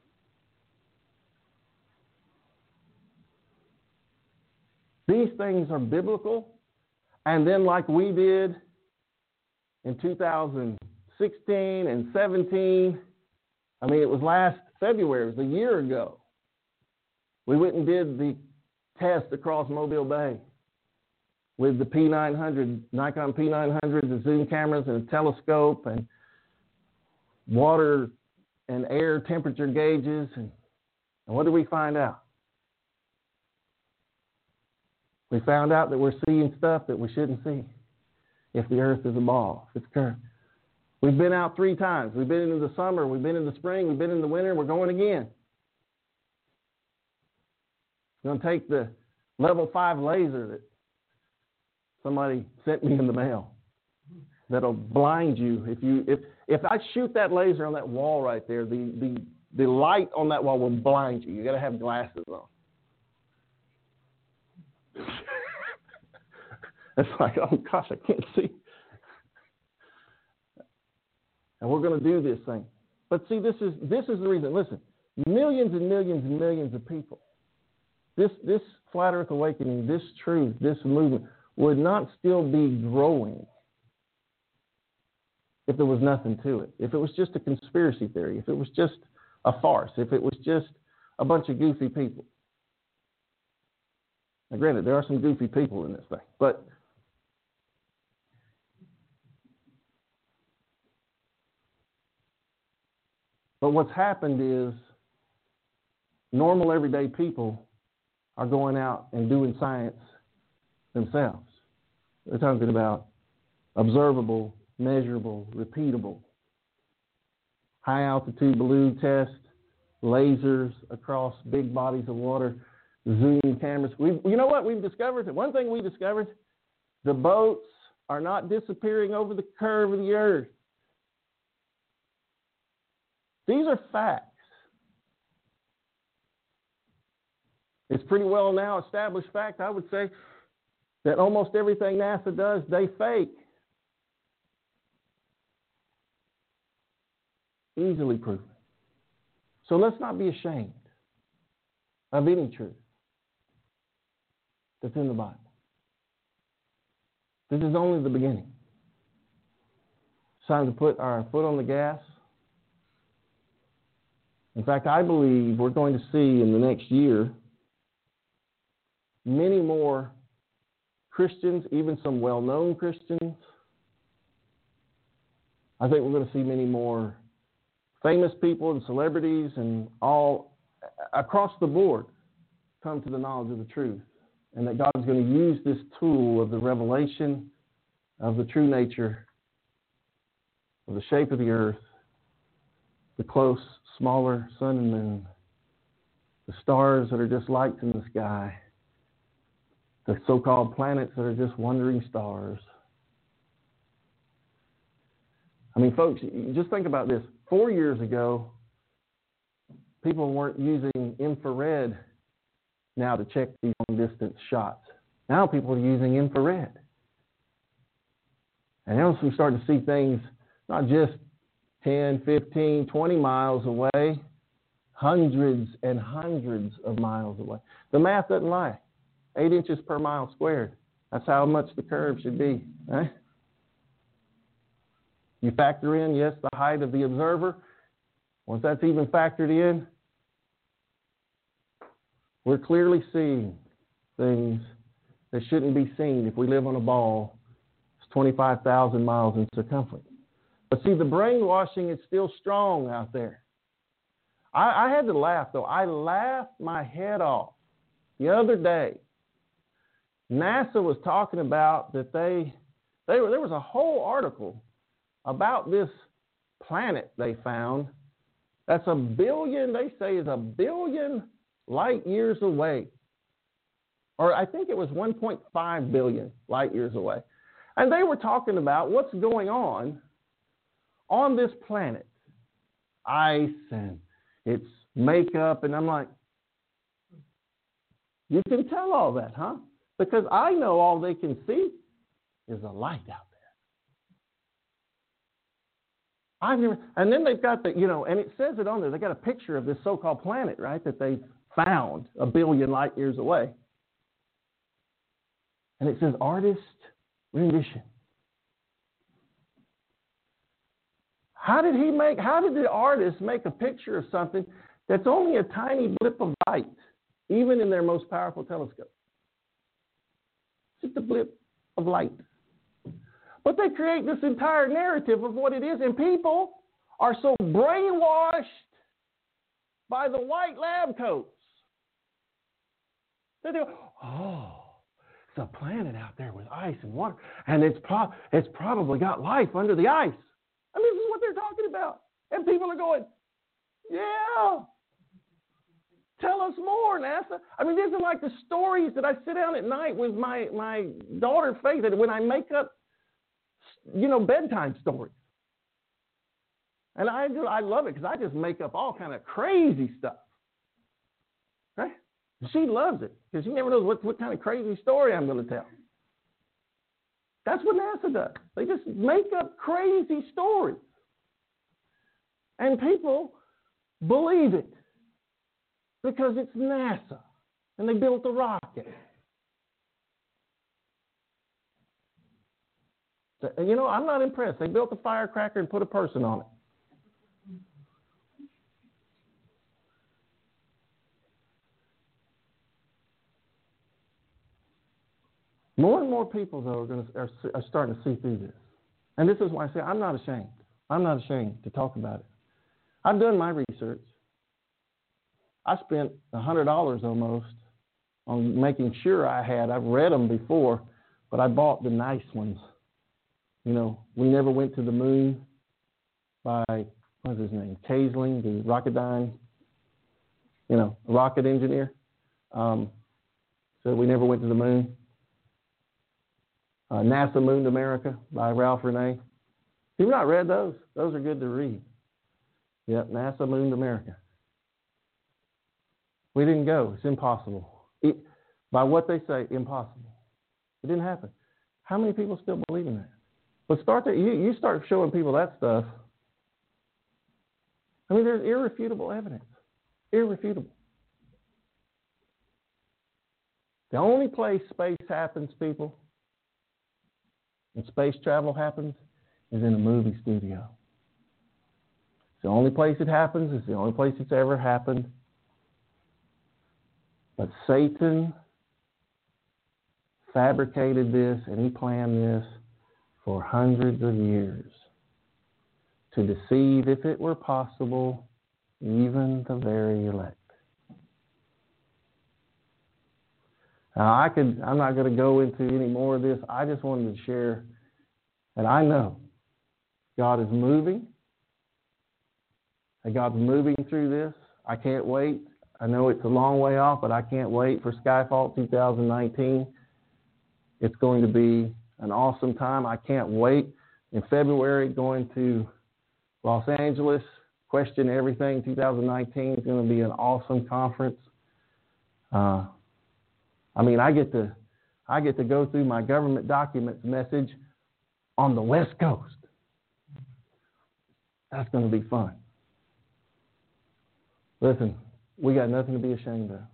These things are biblical. And then like we did in two thousand sixteen and seventeen, I mean, it was last February, it was a year ago, we went and did the test across Mobile Bay with the P nine hundred, Nikon P nine hundred, the zoom cameras and a telescope and water and air temperature gauges. And, and what did we find out? We found out that we're seeing stuff that we shouldn't see if the earth is a ball, if it's curved. We've been out three times. We've been in the summer, we've been in the spring, we've been in the winter, we're going again. We're going to take the level five laser that somebody sent me in the mail that'll blind you. If you if if I shoot that laser on that wall right there, the the, the light on that wall will blind you. You got to have glasses on. It's like, oh gosh, I can't see. And we're going to do this thing. But see, this is this is the reason. Listen, millions and millions and millions of people, this this flat earth awakening, this truth, this movement would not still be growing if there was nothing to it. If it was just a conspiracy theory, if it was just a farce, if it was just a bunch of goofy people. Now, granted, there are some goofy people in this thing, but but what's happened is normal, everyday people are going out and doing science themselves. They're talking about observable, measurable, repeatable, high-altitude balloon test, lasers across big bodies of water, zoom cameras. We, you know what we've discovered? One thing we discovered, the boats are not disappearing over the curve of the earth. These are facts. It's pretty well now established fact, I would say, that almost everything NASA does, they fake. Easily proven. So let's not be ashamed of any truth that's in the Bible. This is only the beginning. It's time to put our foot on the gas. In fact, I believe we're going to see in the next year many more Christians, even some well-known Christians. I think we're going to see many more famous people and celebrities and all across the board come to the knowledge of the truth, and that God is going to use this tool of the revelation of the true nature of the shape of the earth, the close, smaller sun and moon, the stars that are just lights in the sky, the so-called planets that are just wandering stars. I mean, folks, just think about this. Four years ago, people weren't using infrared now to check these long-distance shots. Now people are using infrared. And now we start to see things not just ten, fifteen, twenty miles away, hundreds and hundreds of miles away. The math doesn't lie. Eight inches per mile squared. That's how much the curve should be. Right? You You factor in, yes, the height of the observer. Once that's even factored in, we're clearly seeing things that shouldn't be seen if we live on a ball that's twenty-five thousand miles in circumference. But see, the brainwashing is still strong out there. I, I had to laugh, though. I laughed my head off the other day. NASA was talking about that they, they were, there was a whole article about this planet they found that's a billion, they say is a billion light years away. Or I think it was one point five billion light years away. And they were talking about what's going on on this planet. Ice and its makeup. And I'm like, you can tell all that, huh? Because I know all they can see is a light out there. I've never, and then they've got the, you know, and it says it on there. They got a picture of this so-called planet, right, that they found a billion light years away. And it says artist rendition. How did he make, how did the artist make a picture of something that's only a tiny blip of light, even in their most powerful telescope? Just a blip of light. But they create this entire narrative of what it is, and people are so brainwashed by the white lab coats that they go, oh, it's a planet out there with ice and water, and it's, pro- it's probably got life under the ice. I mean, this is what they're talking about. And people are going, yeah, tell us more, NASA. I mean, these are like the stories that I sit down at night with my, my daughter, Faith, and when I make up, you know, bedtime stories. And I, do, I love it because I just make up all kind of crazy stuff. Right? She loves it because she never knows what, what kind of crazy story I'm going to tell. That's what NASA does. They just make up crazy stories. And people believe it because it's NASA and they built a rocket. You know, I'm not impressed. They built a firecracker and put a person on it. More and more people, though, are, going to, are, are starting to see through this. And this is why I say I'm not ashamed. I'm not ashamed to talk about it. I've done my research. I spent one hundred dollars almost on making sure I had. I've read them before, but I bought the nice ones. You know, We Never Went to the Moon by, what's his name, Kaesling, the Rocketdyne, you know, rocket engineer. Um, so We Never Went to the Moon. Uh, NASA Mooned America by Ralph Renee. If you've not read those, those are good to read. Yep, NASA Mooned America. We didn't go. It's impossible. It, by what they say, impossible. It didn't happen. How many people still believe in that? But start to, you, you start showing people that stuff. I mean, there's irrefutable evidence. Irrefutable. The only place space happens, people, and space travel happens, is in a movie studio. It's the only place it happens. It's the only place it's ever happened. But Satan fabricated this and he planned this for hundreds of years to deceive, if it were possible, even the very elect. Now, I could, I'm not going to go into any more of this. I just wanted to share that I know God is moving. And God's moving through this. I can't wait. I know it's a long way off, but I can't wait for Skyfall two thousand nineteen. It's going to be an awesome time. I can't wait. In February, going to Los Angeles, Question Everything two thousand nineteen is going to be an awesome conference. Uh, I mean, I get to, I get to go through my government documents message on the West Coast. That's going to be fun. Listen, we got nothing to be ashamed of.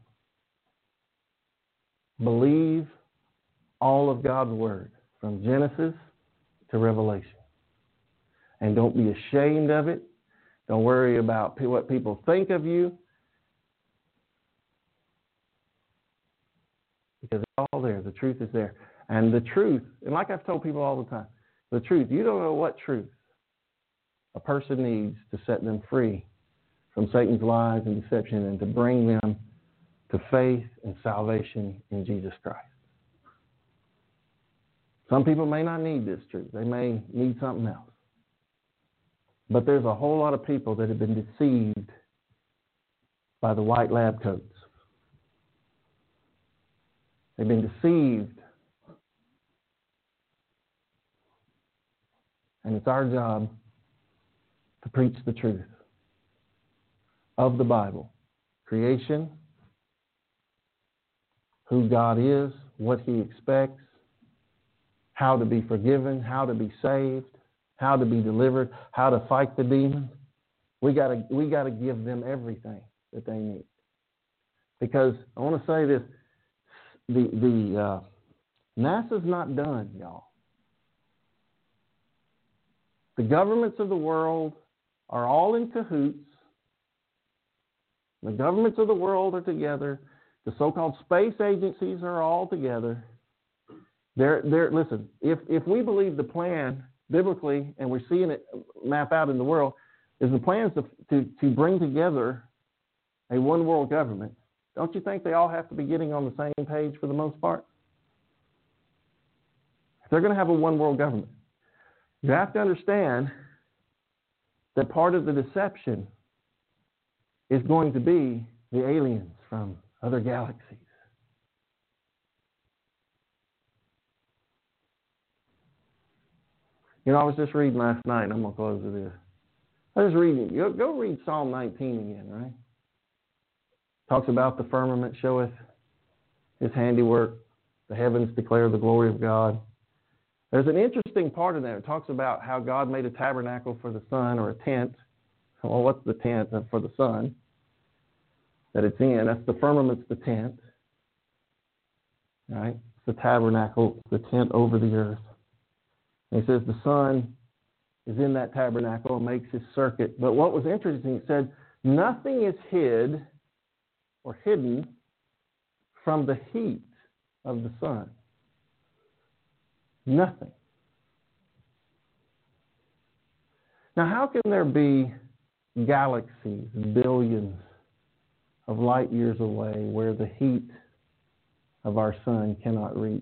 Believe all of God's word from Genesis to Revelation. And don't be ashamed of it. Don't worry about what people think of you. Because it's all there. The truth is there. And the truth, and like I've told people all the time, the truth, you don't know what truth a person needs to set them free from Satan's lies and deception and to bring them to faith and salvation in Jesus Christ. Some people may not need this truth. They may need something else. But there's a whole lot of people that have been deceived by the white lab coats. They've been deceived. And it's our job to preach the truth of the Bible. Creation, who God is, what He expects, how to be forgiven, how to be saved, how to be delivered, how to fight the demons. We gotta we gotta give them everything that they need. Because I want to say this, the the uh, NASA's not done, y'all. The governments of the world are all in cahoots. The governments of the world are together. The so-called space agencies are all together. They're, they're, listen, if, if we believe the plan biblically, and we're seeing it map out in the world, is the plan to, to, to bring together a one world government, don't you think they all have to be getting on the same page for the most part? If they're going to have a one world government, you have to understand that part of the deception is going to be the aliens from other galaxies. You know, I was just reading last night. I'm going to close with this. I was reading. Go, go read Psalm nineteen again, right? Talks about the firmament showeth His handiwork. The heavens declare the glory of God. There's an interesting part in there. It talks about how God made a tabernacle for the sun, or a tent. Well, what's the tent for the sun that it's in? That's the firmament's the tent. Right? It's the tabernacle, the tent over the earth. And he says the sun is in that tabernacle and makes his circuit. But what was interesting, it said, nothing is hid or hidden from the heat of the sun. Nothing. Now, how can there be galaxies, billions of light years away, where the heat of our sun cannot reach?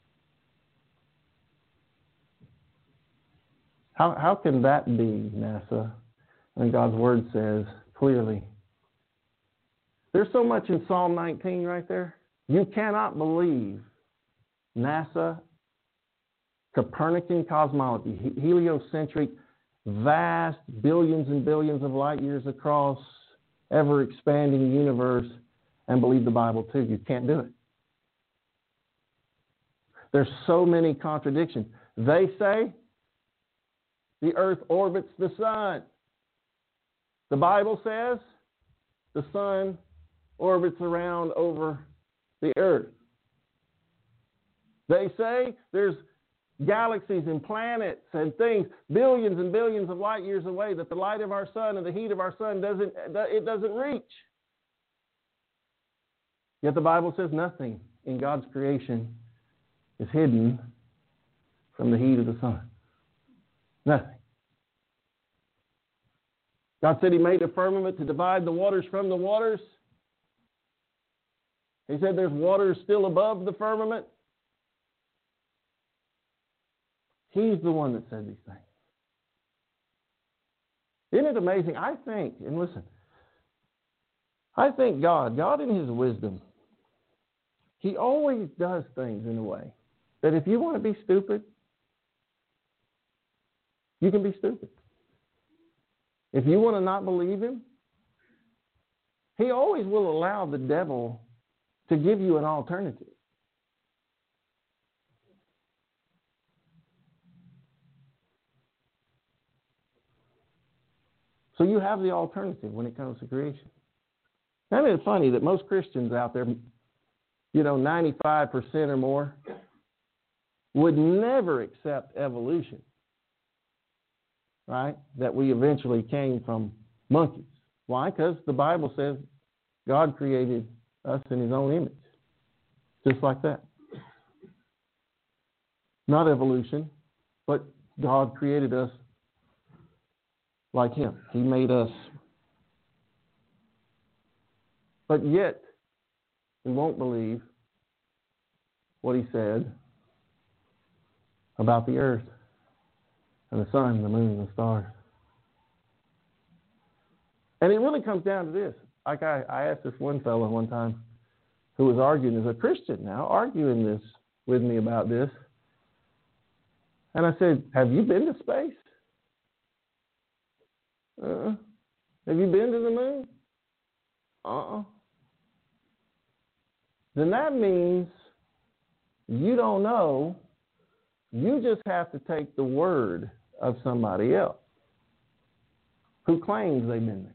How, how can that be, NASA? And God's Word says clearly. There's so much in Psalm nineteen right there. You cannot believe NASA, Copernican cosmology, heliocentric, vast, billions and billions of light years across, ever-expanding universe, and believe the Bible too. You can't do it. There's so many contradictions. They say the earth orbits the sun. The Bible says the sun orbits around over the earth. They say there's galaxies and planets and things billions and billions of light years away that the light of our sun and the heat of our sun doesn't it doesn't reach. Yet the Bible says nothing in God's creation is hidden from the heat of the sun. Nothing. God said He made a firmament to divide the waters from the waters. He said there's waters still above the firmament. He's the one that said these things. Isn't it amazing? I think, and listen, I think God, God in His wisdom, He always does things in a way that if you want to be stupid, you can be stupid. If you want to not believe Him, He always will allow the devil to give you an alternative. So you have the alternative when it comes to creation. Isn't it funny that most Christians out there, you know, ninety-five percent or more, would never accept evolution? right? That we eventually came from monkeys. Why? Because the Bible says God created us in his own image. Just like that. Not evolution, but God created us like him. He made us. But yet, we won't believe what he said about the earth and the sun, the moon, and the stars. And it really comes down to this. Like I, I asked this one fellow one time who was arguing, as a Christian now, arguing this with me about this. And I said, have you been to space? Uh-uh. Have you been to the moon? Uh-uh. Then that means you don't know. You just have to take the word of somebody else who claims they've been there.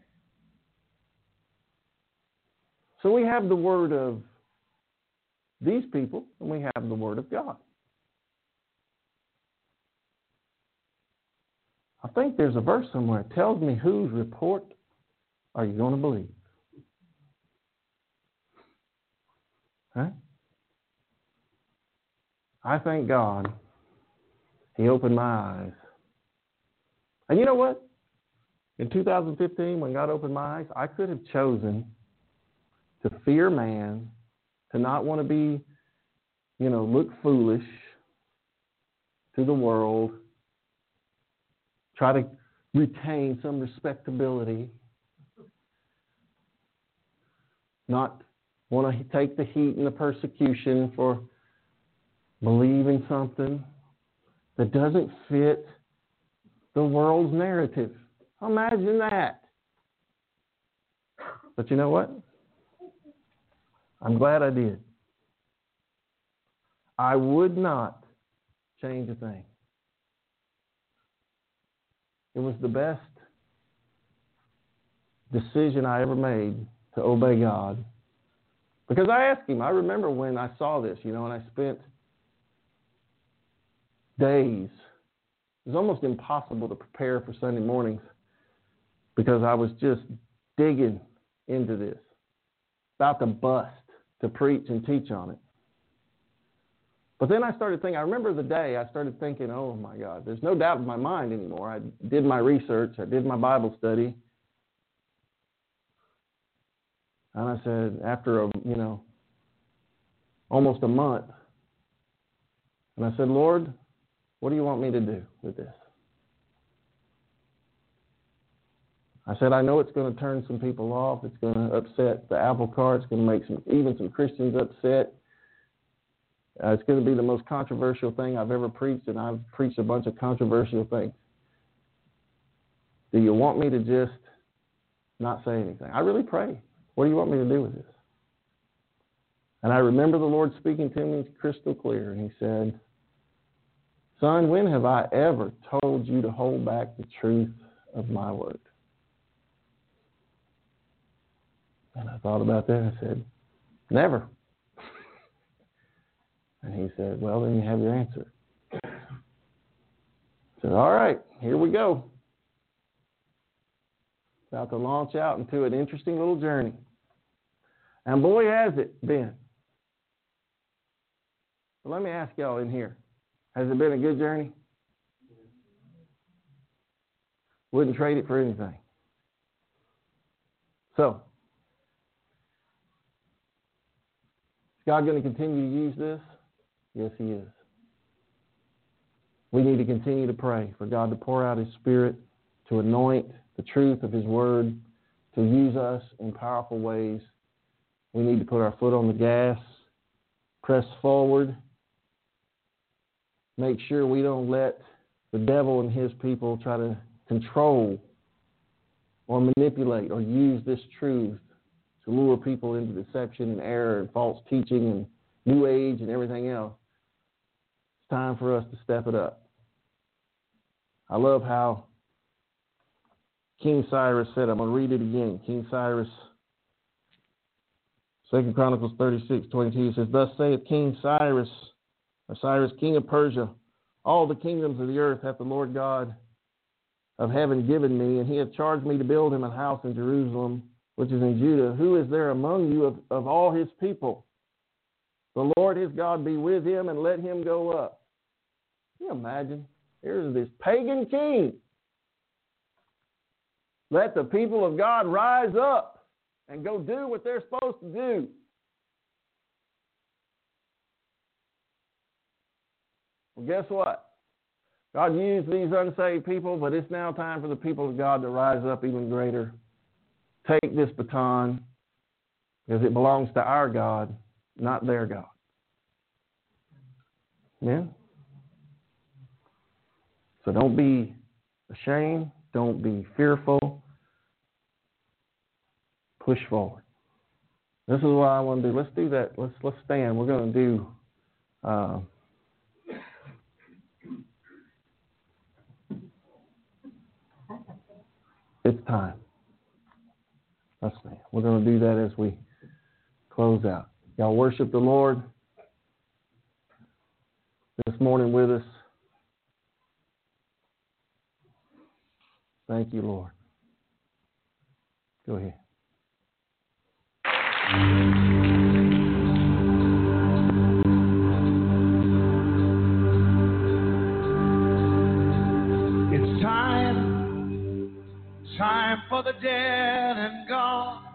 So we have the word of these people, and we have the word of God. I think there's a verse somewhere that tells me whose report are you going to believe? Huh? I thank God he opened my eyes. And you know what? In two thousand fifteen, when God opened my eyes, I could have chosen to fear man, to not want to be, you know, look foolish to the world, try to retain some respectability, not want to take the heat and the persecution for believing something that doesn't fit the world's narrative. Imagine that. But you know what? I'm glad I did. I would not change a thing. It was the best decision I ever made to obey God. Because I asked him, I remember when I saw this, you know, and I spent days. It was almost impossible to prepare for Sunday mornings because I was just digging into this, about to bust to preach and teach on it. But then I started thinking, I remember the day I started thinking, oh my God, there's no doubt in my mind anymore. I did my research, I did my Bible study. And I said, after a, you know, almost a month, and I said, Lord, what do you want me to do with this? I said, I know it's going to turn some people off. It's going to upset the apple cart. It's going to make some, even some Christians upset. Uh, it's going to be the most controversial thing I've ever preached, and I've preached a bunch of controversial things. Do you want me to just not say anything? I really prayed. What do you want me to do with this? And I remember the Lord speaking to me crystal clear, and he said, son, when have I ever told you to hold back the truth of my word? And I thought about that, and I said, never. And he said, well, then you have your answer. I said, all right, here we go. About to launch out into an interesting little journey. And boy, has it been. So let me ask y'all in here, has it been a good journey? Wouldn't trade it for anything. So, is God going to continue to use this? Yes, he is. We need to continue to pray for God to pour out his Spirit, to anoint the truth of his word, to use us in powerful ways. We need to put our foot on the gas, press forward, make sure we don't let the devil and his people try to control or manipulate or use this truth to lure people into deception and error and false teaching and New Age and everything else. It's time for us to step it up. I love how King Cyrus said, I'm going to read it again. King Cyrus, Second Chronicles thirty-six twenty-two says, thus saith King Cyrus, or Cyrus, king of Persia, all the kingdoms of the earth hath the Lord God of heaven given me, and he hath charged me to build him a house in Jerusalem, which is in Judah. Who is there among you of, of all his people? The Lord his God be with him, and let him go up. Can you imagine? Here's this pagan king. Let the people of God rise up and go do what they're supposed to do. Well, guess what? God used these unsaved people, but it's now time for the people of God to rise up even greater. Take this baton, because it belongs to our God, not their God. Amen? So don't be ashamed. Don't be fearful. Push forward. This is what I want to do. Let's do that. Let's let's stand. We're going to do. Uh, it's time. Let's stand. We're going to do that as we close out. Y'all worship the Lord this morning with us. Thank you, Lord. Go ahead. It's time, time for the dead and gone,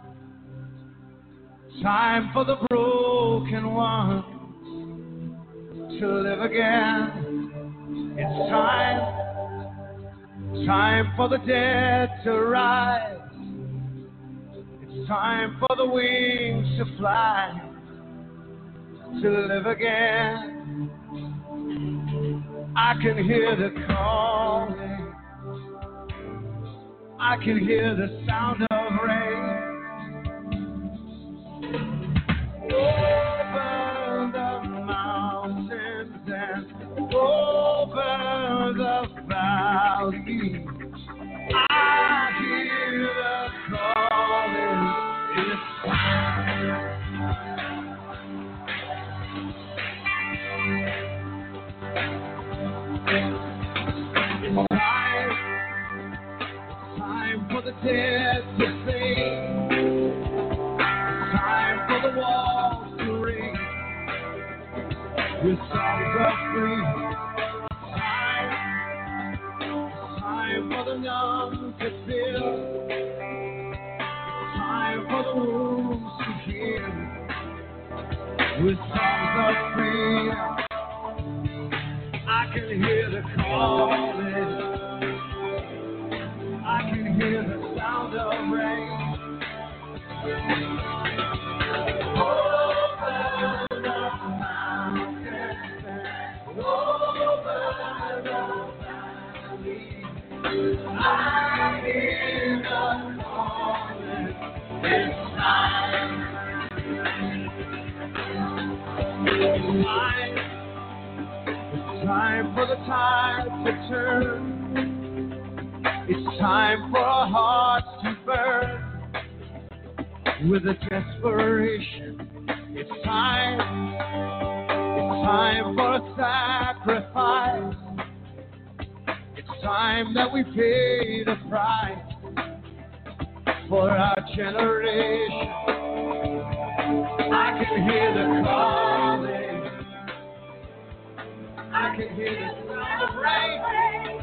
time for the broken one to live again. It's time, time for the dead to rise. It's time for the wings to fly, to live again. I can hear the calling, I can hear the sound of rain. Over the mountains and over the valleys, I hear the calling. It's time. It's time. It's time for the dead to sing. It's time for the walls to ring with songs of freedom. Time for the numb to feel. It's time for the wounds to heal with songs of freedom. I can hear the calling, I can hear the sound of rain. Over the mountains and over the valley, I hear the calling. It's time. It's time. It's time for the tide to turn. It's time for our hearts to burn with a desperation. It's time. It's time for a sacrifice. It's time that we pay the price for our generation. I can hear the calling, I can hear the sound of rain.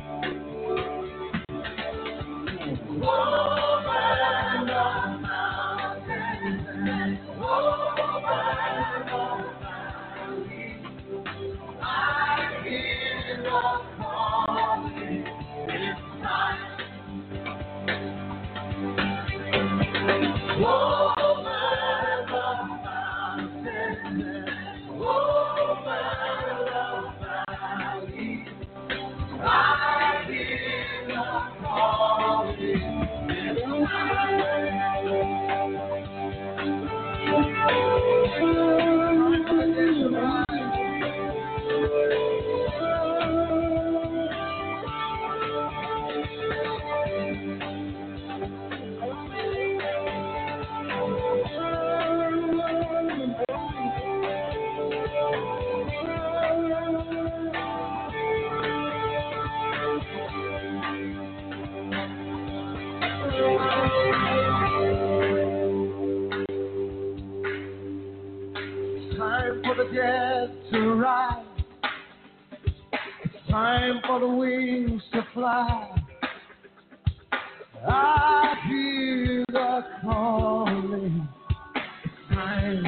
Over the mountains and over the valleys, I hear the calling. It's time. Over the mountains and over the valleys, I time for the wings to fly. I hear the calling. It's time.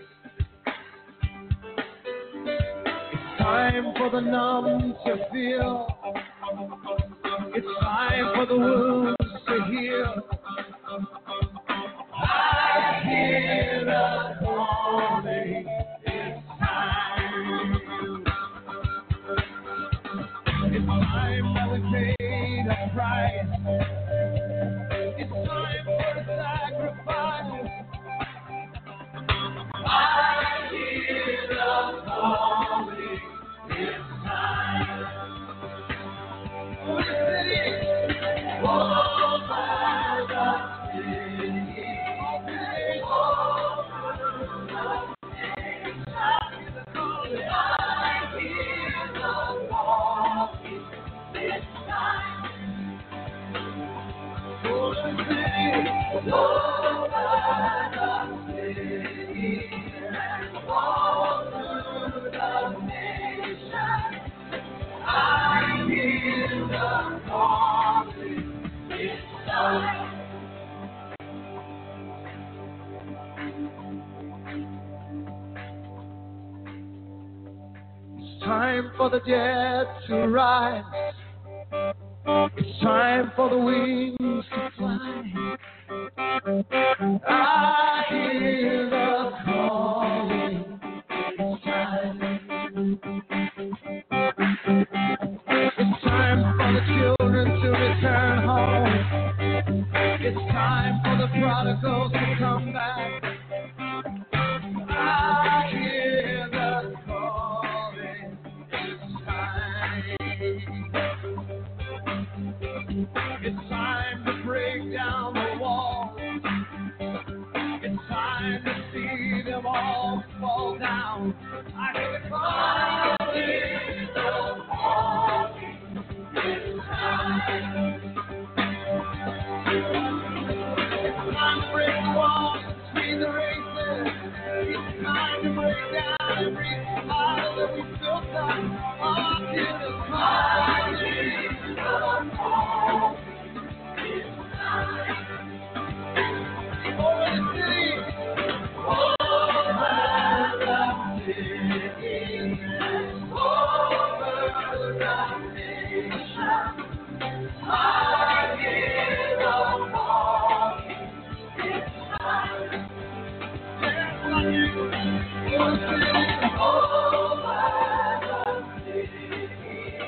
It's time for the numb to feel. It's time for the wounds to heal. I hear the calling. It's time. It's time for the pain of price. It's time for the sacrifice. I hear the calling. It's time. For the city, all by the city, all through the nation. I hear the calling. It's time. For the city, all by the city, all through the nation. I hear the calling. It's time. It's time for the dead to rise. It's time for the wings to fly. I hear the calling. It's time. It's time for the children to return home. It's time for the prodigals to come back. I hear the calling. It's time. It's time to break down the walls. It's time to see them all fall down. I hear the calling. The calling. It's time. It's time to break the walls between the races. It's time to break down every lie that we built up. I hear the calling. The calling. It's time. For the city, over the city, over the nation. I hear the calling. It's time. Yes, I hear for the city, over the city,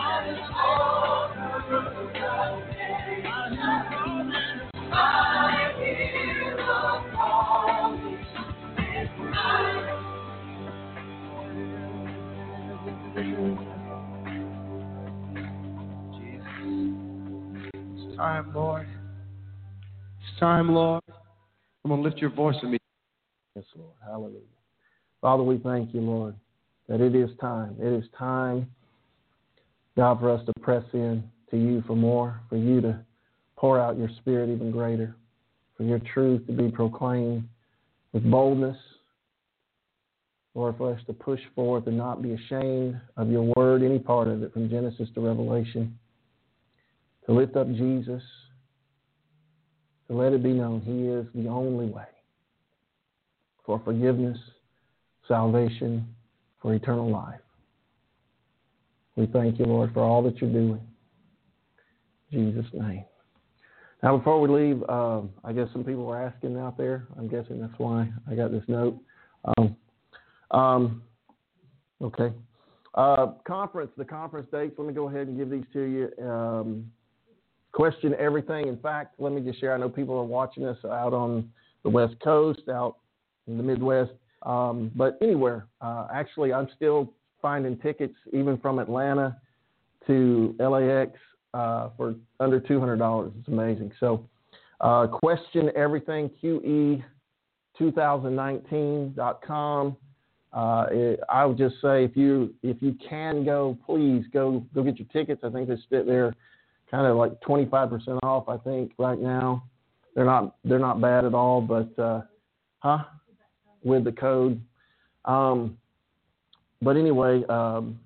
over the nation. I hear the calling. It's time. Jesus. It's time, Lord. It's time, Lord. I'm going to lift your voice with me. Yes, Lord. Hallelujah. Father, we thank you, Lord, that it is time. It is time, God, for us to press in to you for more, for you to pour out your Spirit even greater, for your truth to be proclaimed with boldness. Lord, for us to push forth and not be ashamed of your word, any part of it, from Genesis to Revelation, to lift up Jesus, to let it be known he is the only way for forgiveness, salvation, for eternal life. We thank you, Lord, for all that you're doing. In Jesus' name. Now, before we leave, um, I guess some people were asking out there. I'm guessing that's why I got this note. Um, um, okay. Uh, conference, the conference dates, let me go ahead and give these to you. Um, question everything. In fact, let me just share, I know people are watching us out on the West Coast, out in the Midwest, um, but anywhere. Uh, actually, I'm still finding tickets even from Atlanta to L A X uh, for under two hundred dollars. It's amazing. So uh, question everything, Q E twenty nineteen dot com. Uh, it, I would just say if you if you can go, please go go get your tickets. I think they're they're kind of like twenty-five percent off. I think right now they're not they're not bad at all. But uh, huh, with the code. Um, but anyway, um,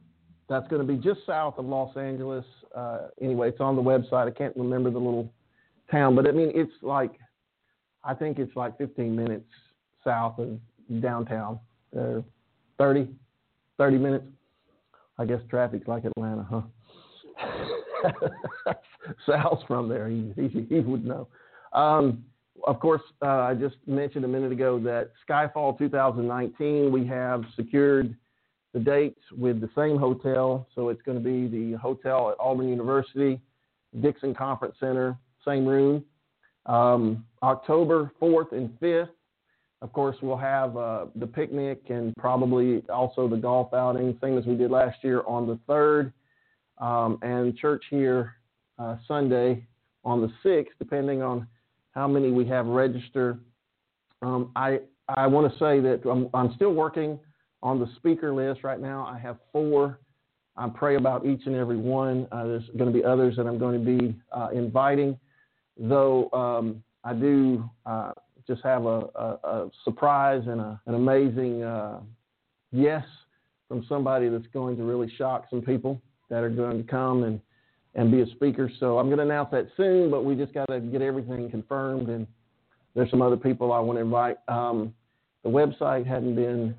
that's going to be just south of Los Angeles. Uh, anyway, it's on the website. I can't remember the little town, but I mean, it's like, I think it's like fifteen minutes south of downtown, uh, thirty, thirty minutes. I guess traffic's like Atlanta, huh? Sal's from there. He, he, he would know. Um, of course, uh, I just mentioned a minute ago that Skyfall two thousand nineteen, we have secured the dates with the same hotel. So it's going to be the hotel at Auburn University, Dixon Conference Center, same room. Um, October fourth and fifth, of course, we'll have uh, the picnic and probably also the golf outing, same as we did last year on the third, um, and church here uh, Sunday on the sixth, depending on how many we have register. Um, I I want to say that I'm, I'm still working on the speaker list right now. I have four. I pray about each and every one. Uh, there's going to be others that I'm going to be uh, inviting, though um, I do uh, just have a, a, a surprise and a, an amazing uh, yes from somebody that's going to really shock some people that are going to come and, and be a speaker. So I'm going to announce that soon, but we just got to get everything confirmed, and there's some other people I want to invite. Um, the website hadn't been,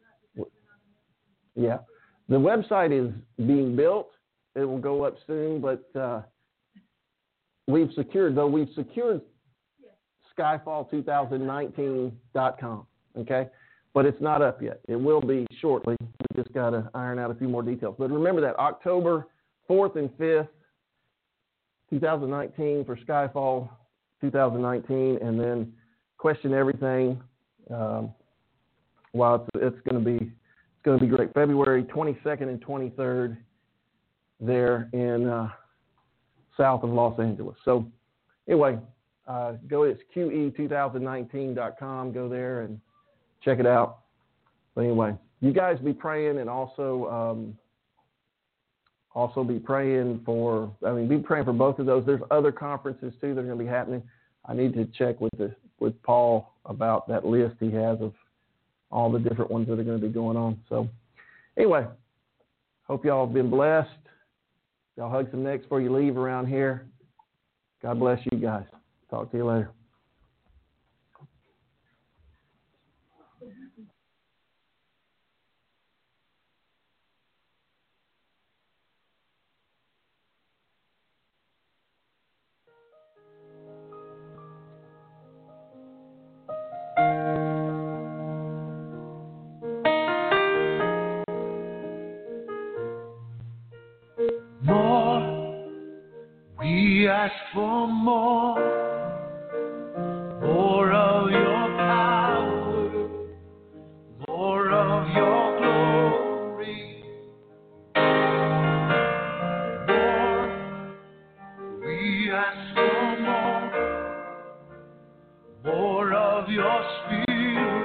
yeah, the website is being built. It will go up soon, but uh, we've secured, though we've secured skyfall two thousand nineteen dot com, okay? But it's not up yet. It will be shortly. We just got to iron out a few more details. But remember that October fourth and fifth, two thousand nineteen for Skyfall two thousand nineteen, and then Question Everything. Um, well, it's, it's going to be it's going to be great. February twenty-second and twenty-third there in uh, south of Los Angeles. So anyway, uh, go. It's Q E two thousand nineteen dot com. Go there and check it out. But anyway, you guys be praying, and also um, also be praying for. I mean, be praying for both of those. There's other conferences too that are going to be happening. I need to check with the with Paul about that list he has of all the different ones that are going to be going on. So anyway, hope y'all have been blessed. Y'all hug some necks before you leave around here. God bless you guys. Talk to you later. More, we ask for more.